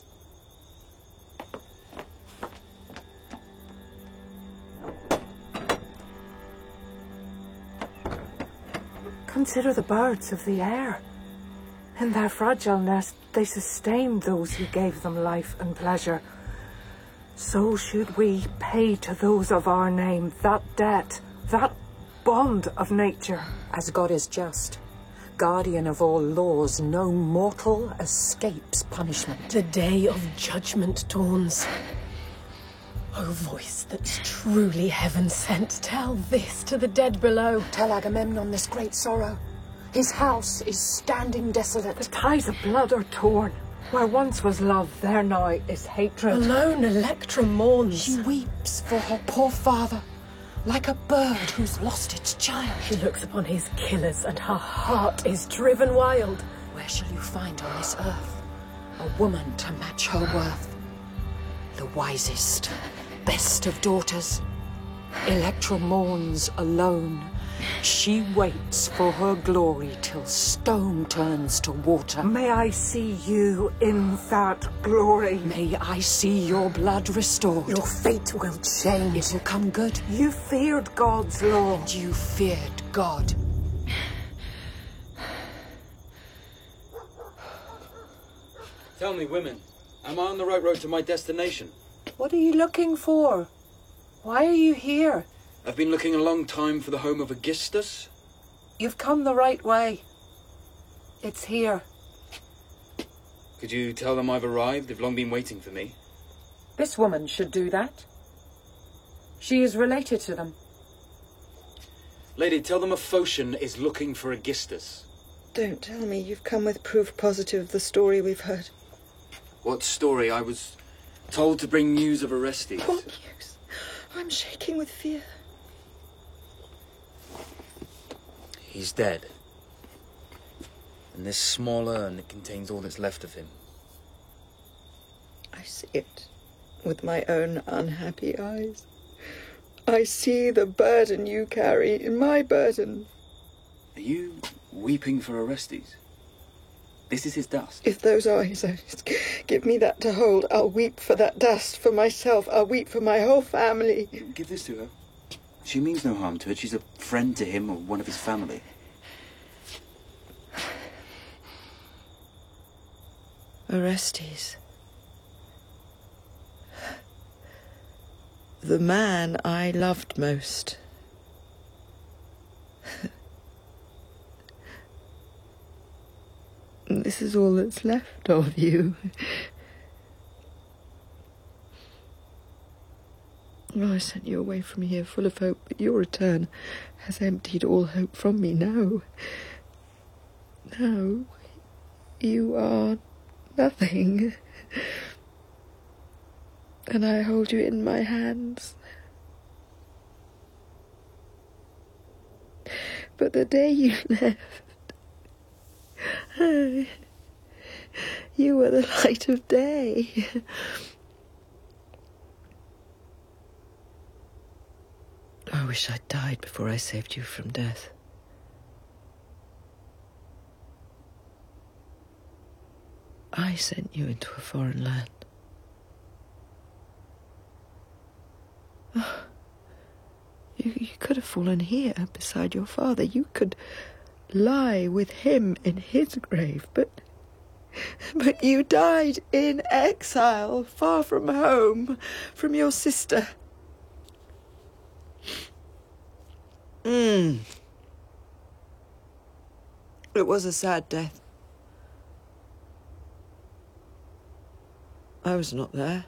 Consider the birds of the air. In their fragile nest, they sustain those who gave them life and pleasure. So should we pay to those of our name that debt, that bond of nature. As God is just, guardian of all laws, no mortal escapes punishment. The day of judgment dawns. O voice that's truly heaven sent, tell this to the dead below. Tell Agamemnon this great sorrow. His house is standing desolate. The ties of blood are torn. Where once was love, there now is hatred. Alone Electra mourns. She weeps for her poor father, like a bird who's lost its child. She looks upon his killers, and her heart is driven wild. Where shall you find on this earth a woman to match her worth? The wisest, best of daughters, Electra mourns alone. She waits for her glory till stone turns to water. May I see you in that glory. May I see your blood restored. Your fate will change. It will come good. You feared God's law. And you feared God. Tell me, women, am I on the right road to my destination? What are you looking for? Why are you here? I've been looking a long time for the home of Aegisthus. You've come the right way. It's here. Could you tell them I've arrived? They've long been waiting for me. This woman should do that. She is related to them. Lady, tell them a Phocian is looking for Aegisthus. Don't tell me you've come with proof positive of the story we've heard. What story? I was told to bring news of Orestes. What news? I'm shaking with fear. He's dead. And this small urn, it contains all that's left of him. I see it with my own unhappy eyes. I see the burden you carry in my burden. Are you weeping for Orestes? This is his dust. If those are his own, give me that to hold. I'll weep for that dust, for myself. I'll weep for my whole family. Give this to her. She means no harm to it. She's a friend to him or one of his family. Orestes. The man I loved most. This is all that's left of you. I sent you away from here full of hope, but your return has emptied all hope from me now. Now, you are nothing. And I hold you in my hands. But the day you left, you were the light of day. I wish I'd died before I saved you from death. I sent you into a foreign land. Oh, you could have fallen here beside your father. You could lie with him in his grave, but you died in exile, far from home, from your sister. It was a sad death. I was not there.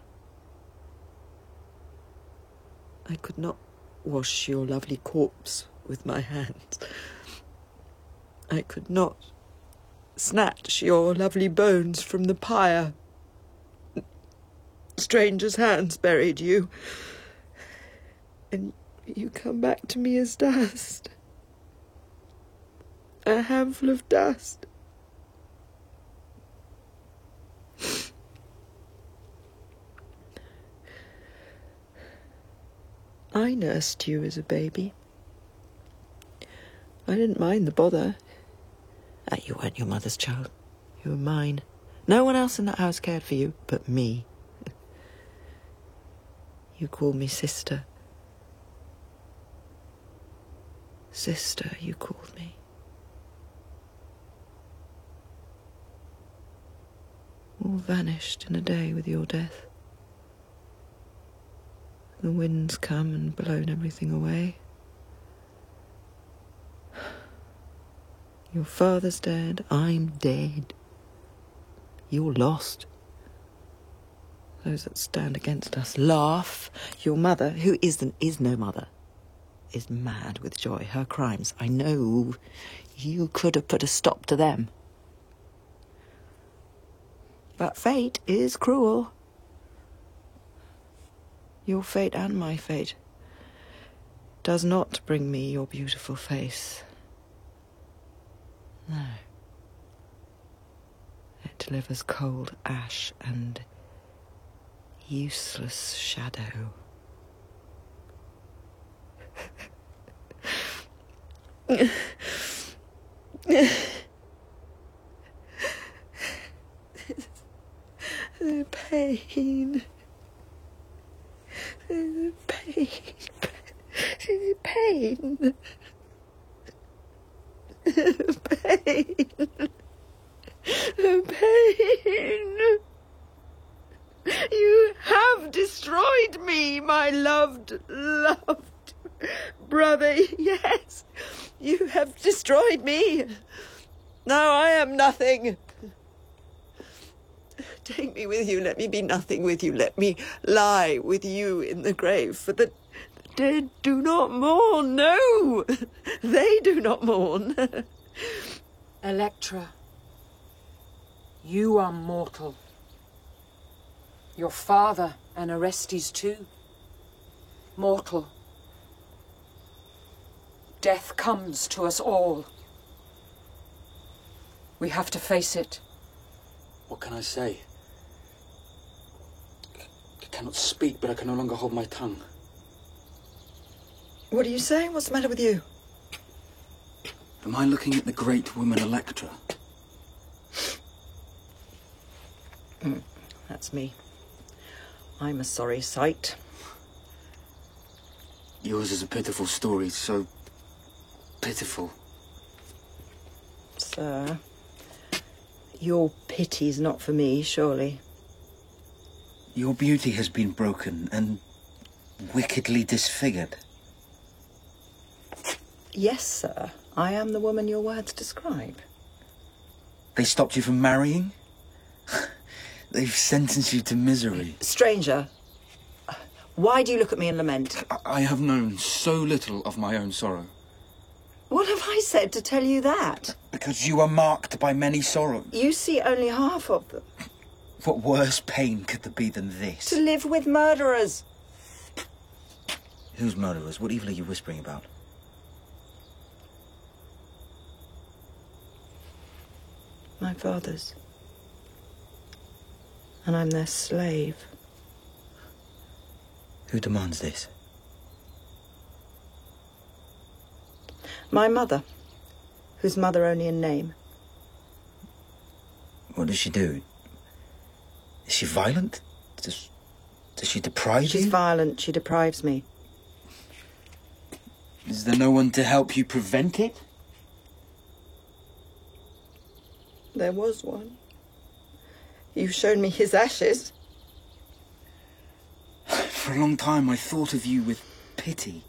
I could not wash your lovely corpse with my hands. I could not snatch your lovely bones from the pyre. Strangers' hands buried you. And you come back to me as dust. A handful of dust. I nursed you as a baby. I didn't mind the bother. That you weren't your mother's child. You were mine. No one else in that house cared for you but me. You called me sister. Sister, you called me. All vanished in a day with your death. The wind's come and blown everything away. Your father's dead, I'm dead. You're lost. Those that stand against us laugh. Your mother, who is no mother, is mad with joy. Her crimes, I know. You could have put a stop to them. But fate is cruel. Your fate and my fate does not bring me your beautiful face. No. It delivers cold ash and useless shadow. The pain. The pain. The pain. The pain. The pain. You have destroyed me, my loved brother. Yes, you have destroyed me. Now I am nothing. Take me with you. Let me be nothing with you. Let me lie with you in the grave. For the dead do not mourn. No, they do not mourn. Electra, you are mortal. Your father and Orestes too. Mortal. Death comes to us all. We have to face it. What can I say? I cannot speak, but I can no longer hold my tongue. What are you saying? What's the matter with you? Am I looking at the great woman Electra? That's me. I'm a sorry sight. Yours is a pitiful story, so pitiful. Sir, your pity's not for me, surely. Your beauty has been broken and wickedly disfigured. Yes, sir. I am the woman your words describe. They stopped you from marrying? They've sentenced you to misery. Stranger, why do you look at me and lament? I have known so little of my own sorrow. What have I said to tell you that? Because you are marked by many sorrows. You see only half of them. What worse pain could there be than this? To live with murderers. Whose murderers? What evil are you whispering about? My father's. And I'm their slave. Who demands this? My mother, whose mother only in name. What does she do? Is she violent? Does she deprive you? She's violent. She deprives me. Is there no one to help you prevent it? There was one. You've shown me his ashes. For a long time I thought of you with pity.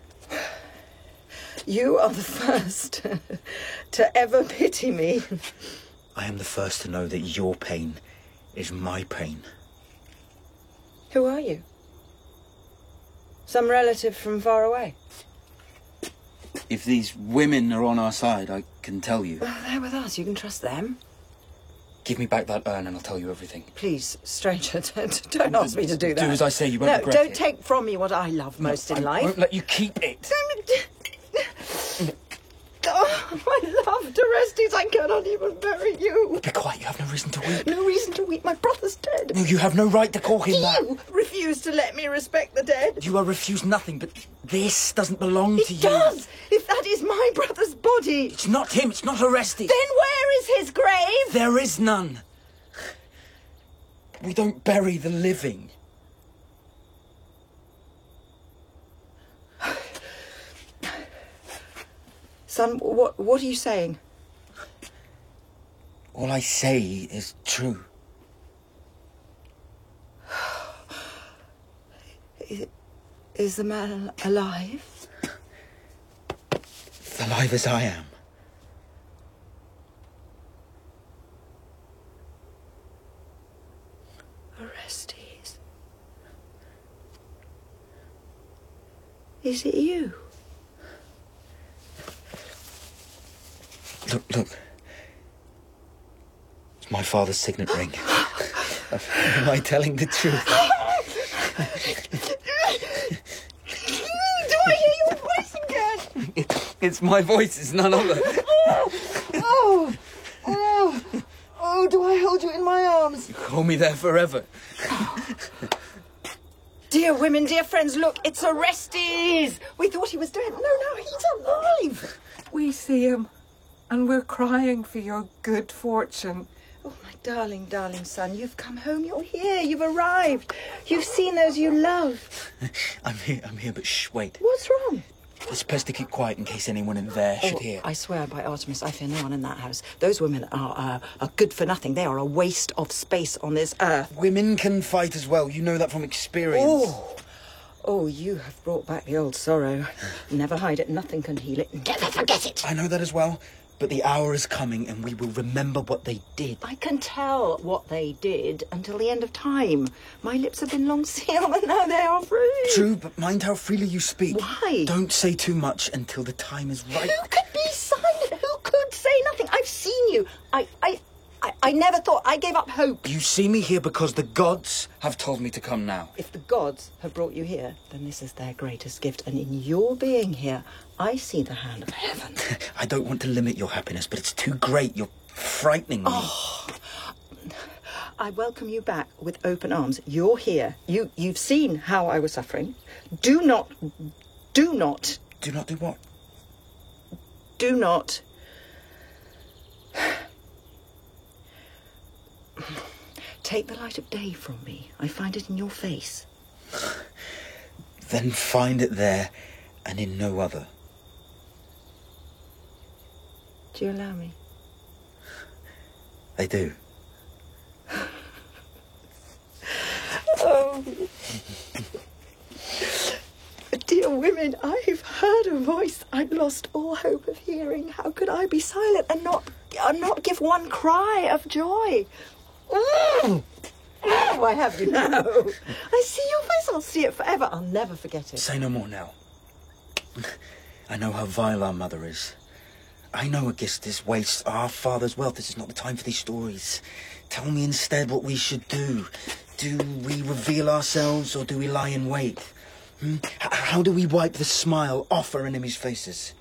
You are the first to ever pity me. I am the first to know that your pain is my pain. Who are you? Some relative from far away? If these women are on our side, I can tell you. Well, they're with us. You can trust them. Give me back that urn and I'll tell you everything. Please, stranger, don't ask me to do that. Do as I say, you won't regret No, it. don't take from me what I love most in life. I won't let you keep it. Oh. My loved Orestes, I cannot even bury you. Be quiet, you have no reason to weep. No reason to weep, my brother's dead. No, you have no right to call him that. You refuse to let me respect the dead. You are refused nothing, but this doesn't belong to you. It does, if that is my brother's body. It's not him, it's not Orestes. Then where is his grave? There is none. We don't bury the living. Son, what are you saying? All I say is true. Is the man alive? Alive as I am. Orestes. Is it you? Look. It's my father's signet ring. Am I telling the truth? Do I hear your voice again? It's my voice, it's none other. Oh, do I hold you in my arms? You hold me there forever. Dear women, dear friends, look, it's Orestes. We thought he was dead. No, he's alive. We see him, and we're crying for your good fortune. Oh, my darling son, you've come home, you're here, you've arrived. You've seen those you love. I'm here, but shh, wait. What's wrong? It's best to keep quiet in case anyone in there should hear. I swear by Artemis, I fear no one in that house. Those women are good for nothing. They are a waste of space on this earth. Women can fight as well. You know that from experience. Oh, you have brought back the old sorrow. Never hide it. Nothing can heal it. Never forget it. I know that as well. But the hour is coming and we will remember what they did. I can tell what they did until the end of time. My lips have been long sealed and now they are free. True, but mind how freely you speak. Why? Don't say too much until the time is right. Who could be silent? Who could say nothing? I've seen you. I never thought. I gave up hope. You see me here because the gods have told me to come now. If the gods have brought you here, then this is their greatest gift. And in your being here, I see the hand of heaven. I don't want to limit your happiness, but it's too great. You're frightening me. I welcome you back with open arms. You're here. You've seen how I was suffering. Do not... Do not do what? Do not... Take the light of day from me. I find it in your face. Then find it there and in no other. Do you allow me? I do. Oh. Dear women, I've heard a voice I'd lost all hope of hearing. How could I be silent and not give one cry of joy? I have you now. I see your face. I'll see it forever. I'll never forget it. Say no more now. I know how vile our mother is. I know Aegisthus wastes our father's wealth. This is not the time for these stories. Tell me instead what we should do. Do we reveal ourselves or do we lie in wait? How do we wipe the smile off our enemies' faces?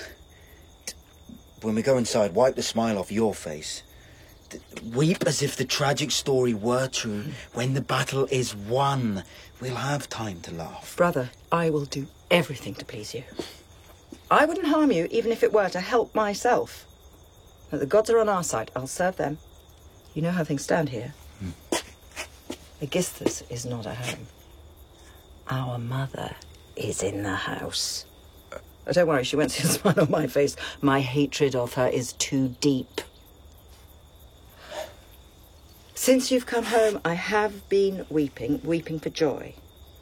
When we go inside, wipe the smile off your face. Weep as if the tragic story were true. When the battle is won, we'll have time to laugh. Brother, I will do everything to please you. I wouldn't harm you, even if it were to help myself. But the gods are on our side. I'll serve them. You know how things stand here. Aegisthus is not at home. Our mother is in the house. Don't worry, she won't see a smile on my face. My hatred of her is too deep. Since you've come home, I have been weeping for joy.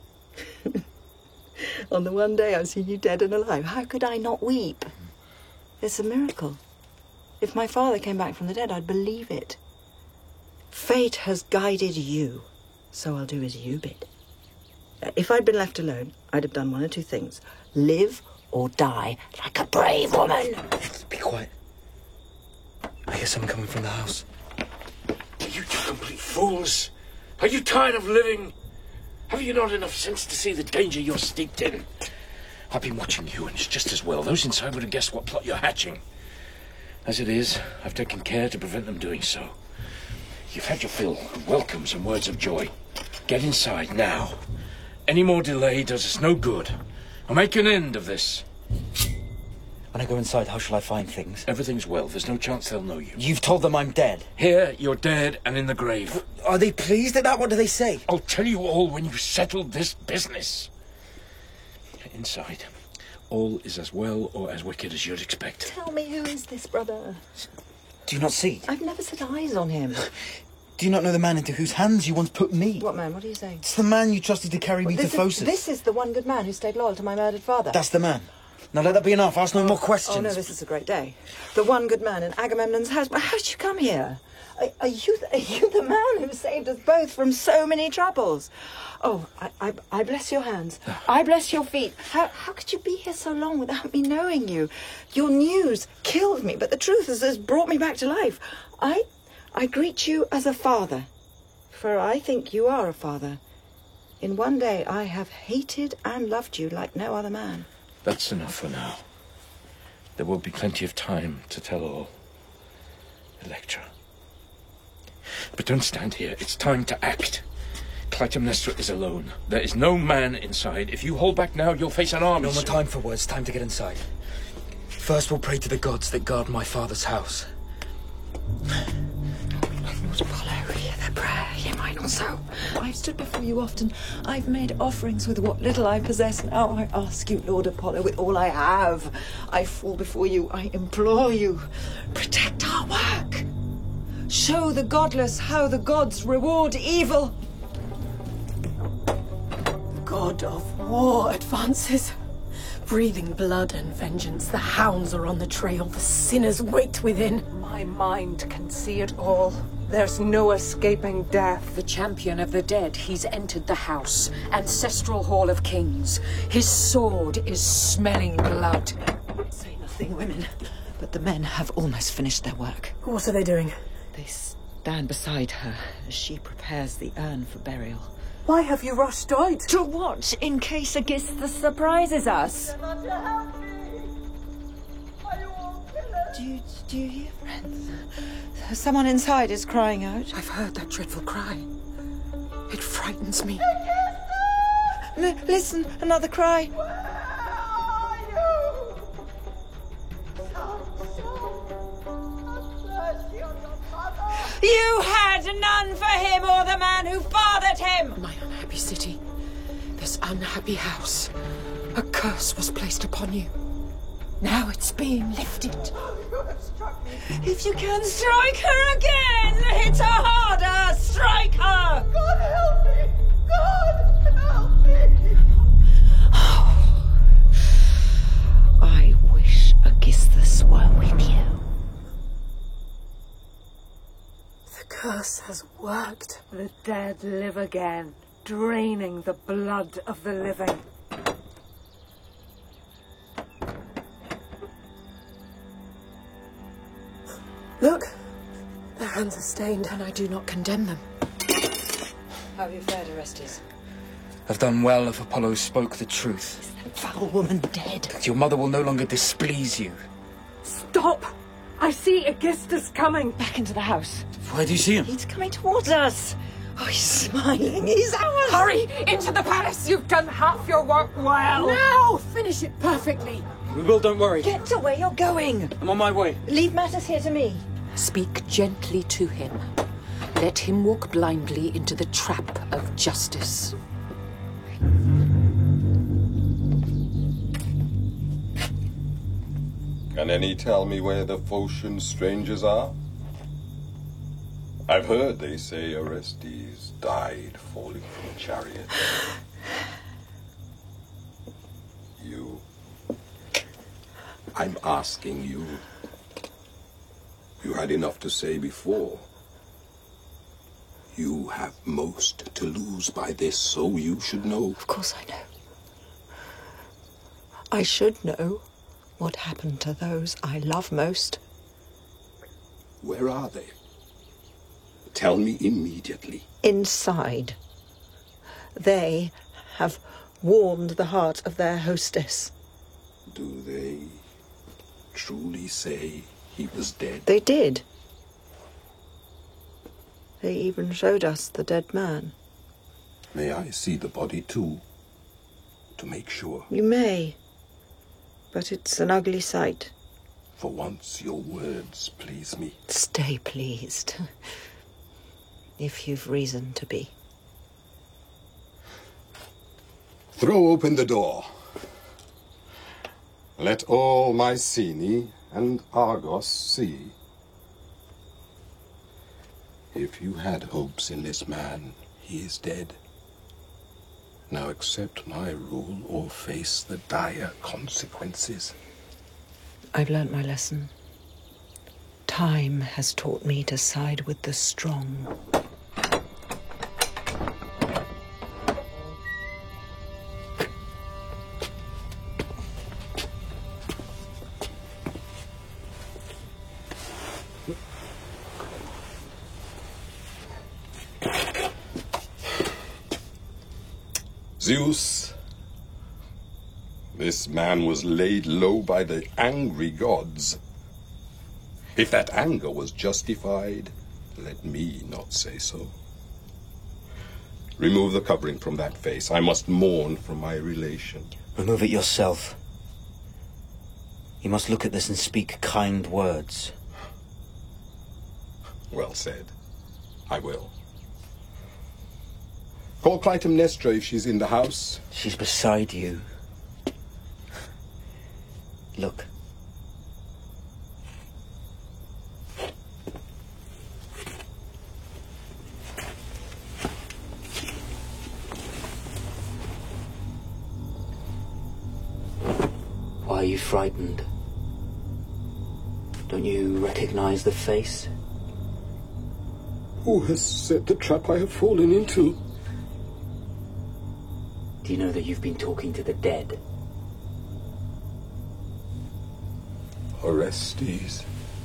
On the one day I've seen you dead and alive, how could I not weep? It's a miracle. If my father came back from the dead, I'd believe it. Fate has guided you, so I'll do as you bid. If I'd been left alone, I'd have done one or two things. Live or die like a brave woman. Be quiet. I hear someone coming from the house. You two complete fools! Are you tired of living? Have you not enough sense to see the danger you're steeped in? I've been watching you, and it's just as well. Those inside would have guessed what plot you're hatching. As it is, I've taken care to prevent them doing so. You've had your fill of welcomes and words of joy. Get inside now. Any more delay does us no good. I'll make an end of this. When I go inside, how shall I find things? Everything's well. There's no chance they'll know you. You've told them I'm dead. Here, you're dead and in the grave. Are they pleased at that? What do they say? I'll tell you all when you've settled this business. Inside, all is as well or as wicked as you'd expect. Tell me, who is this brother? Do you not see? I've never set eyes on him. Do you not know the man into whose hands you once put me? What man? What are you saying? It's the man you trusted to carry me to Phocis. This is the one good man who stayed loyal to my murdered father. That's the man. Now let that be enough. Ask no more questions. Oh, no, this is a great day. The one good man in Agamemnon's house. But how did you come here? Are you the man who saved us both from so many troubles? Oh, I bless your hands. I bless your feet. How could you be here so long without me knowing you? Your news killed me, but the truth has brought me back to life. I greet you as a father, for I think you are a father. In one day I have hated and loved you like no other man. That's enough for now. There will be plenty of time to tell all. Electra. But don't stand here. It's time to act. Clytemnestra is alone. There is no man inside. If you hold back now, you'll face an army. No more time for words. Time to get inside. First, we'll pray to the gods that guard my father's house. Apollo, hear their prayer, hear mine also. I've stood before you often. I've made offerings with what little I possess. Now I ask you, Lord Apollo, with all I have. I fall before you. I implore you. Protect our work. Show the godless how the gods reward evil. The god of war advances, breathing blood and vengeance. The hounds are on the trail. The sinners wait within. My mind can see it all. There's no escaping death. The champion of the dead, he's entered the house. Ancestral Hall of Kings. His sword is smelling blood. Say nothing, women. But the men have almost finished their work. What are they doing? They stand beside her as she prepares the urn for burial. Why have you rushed out? To watch, in case Aegisthus surprises us. Do you hear, friends? Someone inside is crying out. I've heard that dreadful cry. It frightens me. Listen, another cry. You had none for him or the man who fathered him! My unhappy city, this unhappy house, a curse was placed upon you. Now it's being lifted. If you can, strike her again! Hit her harder! Strike her! God help me! God help me! I wish Aegisthus were with you. The curse has worked. The dead live again, draining the blood of the living. Look, their hands are stained, and I do not condemn them. How have you fared, Orestes? I've done well if Apollo spoke the truth. Is that foul woman dead? That your mother will no longer displease you. Stop! I see Aegisthus coming! Back into the house. Where do you see him? He's coming towards us. Oh, he's smiling. He's ours. Hurry! Into the palace! You've done half your work well! Now! Finish it perfectly! We will, don't worry. Get to where you're going. I'm on my way. Leave matters here to me. Speak gently to him. Let him walk blindly into the trap of justice. Can any tell me where the Phocian strangers are? I've heard they say Orestes died falling from a chariot. You. I'm asking you. You had enough to say before. You have most to lose by this, so you should know. Of course I know. I should know what happened to those I love most. Where are they? Tell me immediately. Inside. They have warmed the heart of their hostess. Do they truly say he was dead. They did. They even showed us the dead man. May I see the body too, to make sure? You may, but it's an ugly sight. For once, your words please me. Stay pleased, if you've reason to be. Throw open the door. Let all Mycenae and Argos see. If you had hopes in this man, he is dead. Now accept my rule or face the dire consequences. I've learnt my lesson. Time has taught me to side with the strong. Zeus, this man was laid low by the angry gods. If that anger was justified, let me not say so. Remove the covering from that face. I must mourn for my relation. Remove it yourself. You must look at this and speak kind words. Well said. I will. Call Clytemnestra if she's in the house. She's beside you. Look. Why are you frightened? Don't you recognize the face? Who has set the trap I have fallen into? Do you know that you've been talking to the dead? Orestes.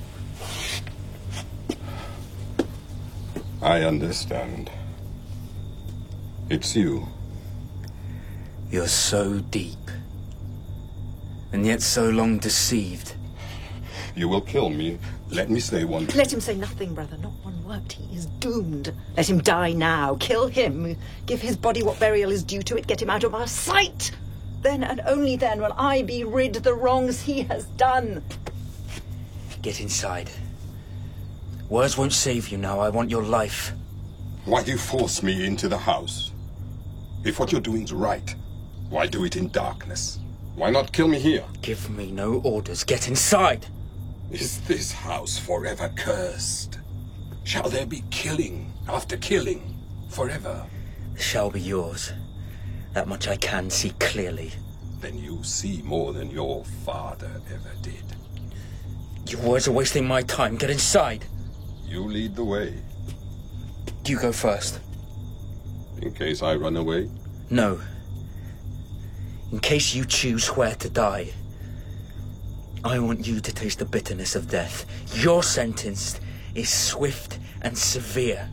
I understand. It's you. You're so deep, and yet so long deceived. You will kill me. Let me say one thing. Let him say nothing, brother, not one word. He is doomed. Let him die now. Kill him. Give his body what burial is due to it. Get him out of our sight. Then and only then will I be rid the wrongs he has done. Get inside. Words won't save you now. I want your life. Why do you force me into the house? If what you're doing's right, why do it in darkness? Why not kill me here? Give me no orders. Get inside. Is this house forever cursed? Shall there be killing after killing forever? Shall be yours. That much I can see clearly. Then you see more than your father ever did. Your words are wasting my time. Get inside. You lead the way. You go first. In case I run away? No. In case you choose where to die. I want you to taste the bitterness of death. Your sentence is swift and severe.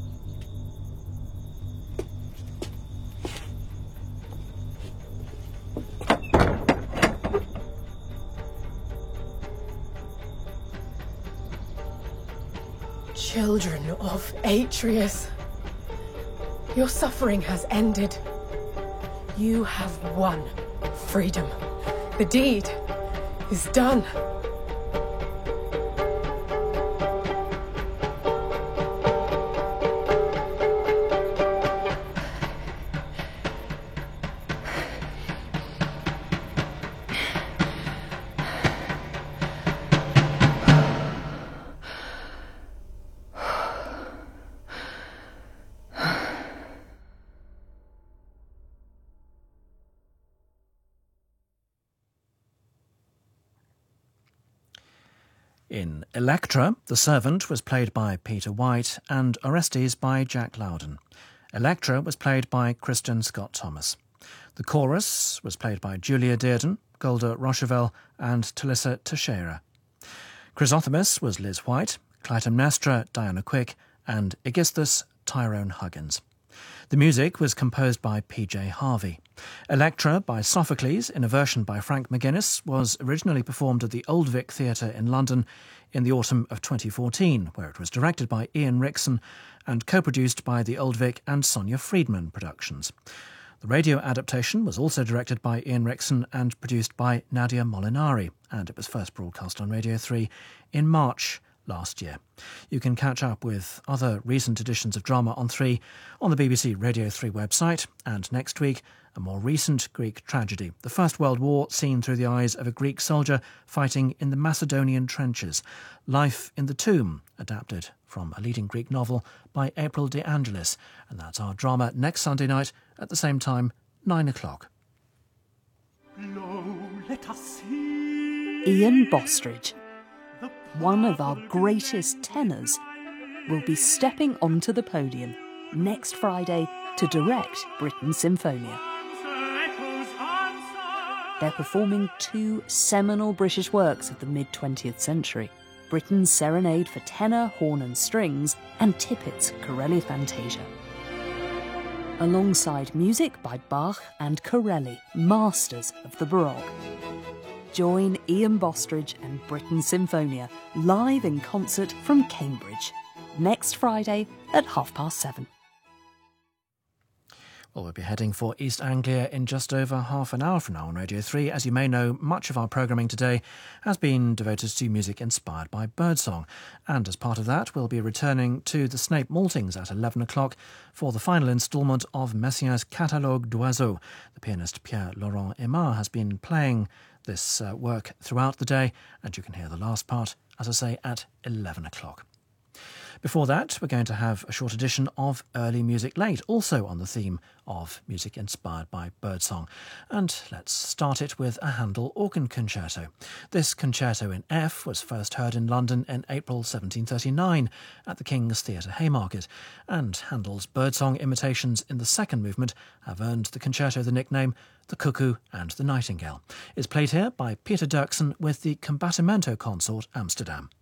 Children of Atreus, your suffering has ended. You have won freedom. The deed is done. In Electra, the servant was played by Peter White and Orestes by Jack Loudon. Electra was played by Kristen Scott Thomas. The chorus was played by Julia Dearden, Golda Rochevelle and Talissa Teixeira. Chrysothemis was Liz White, Clytemnestra Diana Quick and Aegisthus Tyrone Huggins. The music was composed by P.J. Harvey. Electra by Sophocles, in a version by Frank McGuinness, was originally performed at the Old Vic Theatre in London in the autumn of 2014, where it was directed by Ian Rickson and co-produced by the Old Vic and Sonia Friedman Productions. The radio adaptation was also directed by Ian Rickson and produced by Nadia Molinari, and it was first broadcast on Radio 3 in March last year. You can catch up with other recent editions of Drama on 3 on the BBC Radio 3 website, and next week, a more recent Greek tragedy, the First World War seen through the eyes of a Greek soldier fighting in the Macedonian trenches. Life in the Tomb, adapted from a leading Greek novel by April De Angelis. And that's our drama next Sunday night at the same time, 9 o'clock. Ian Bostridge, one of our greatest tenors, will be stepping onto the podium next Friday to direct Britten Symphonia. They're performing two seminal British works of the mid-20th century, Britten's Serenade for Tenor, Horn and Strings, and Tippett's Corelli Fantasia. Alongside music by Bach and Corelli, masters of the Baroque. Join Ian Bostridge and Britten Symphonia live in concert from Cambridge next Friday at 7:30. Well, we'll be heading for East Anglia in just over half an hour from now on Radio 3. As you may know, much of our programming today has been devoted to music inspired by birdsong. And as part of that, we'll be returning to the Snape Maltings at 11 o'clock for the final instalment of Messiaen's Catalogue d'Oiseaux. The pianist Pierre-Laurent Aimard has been playing this work throughout the day, and you can hear the last part, as I say, at 11 o'clock. Before that, we're going to have a short edition of Early Music Late, also on the theme of music inspired by birdsong. And let's start it with a Handel organ concerto. This concerto in F was first heard in London in April 1739 at the King's Theatre Haymarket, and Handel's birdsong imitations in the second movement have earned the concerto the nickname The Cuckoo and the Nightingale. It's played here by Peter Dirksen with the Combattimento Consort Amsterdam.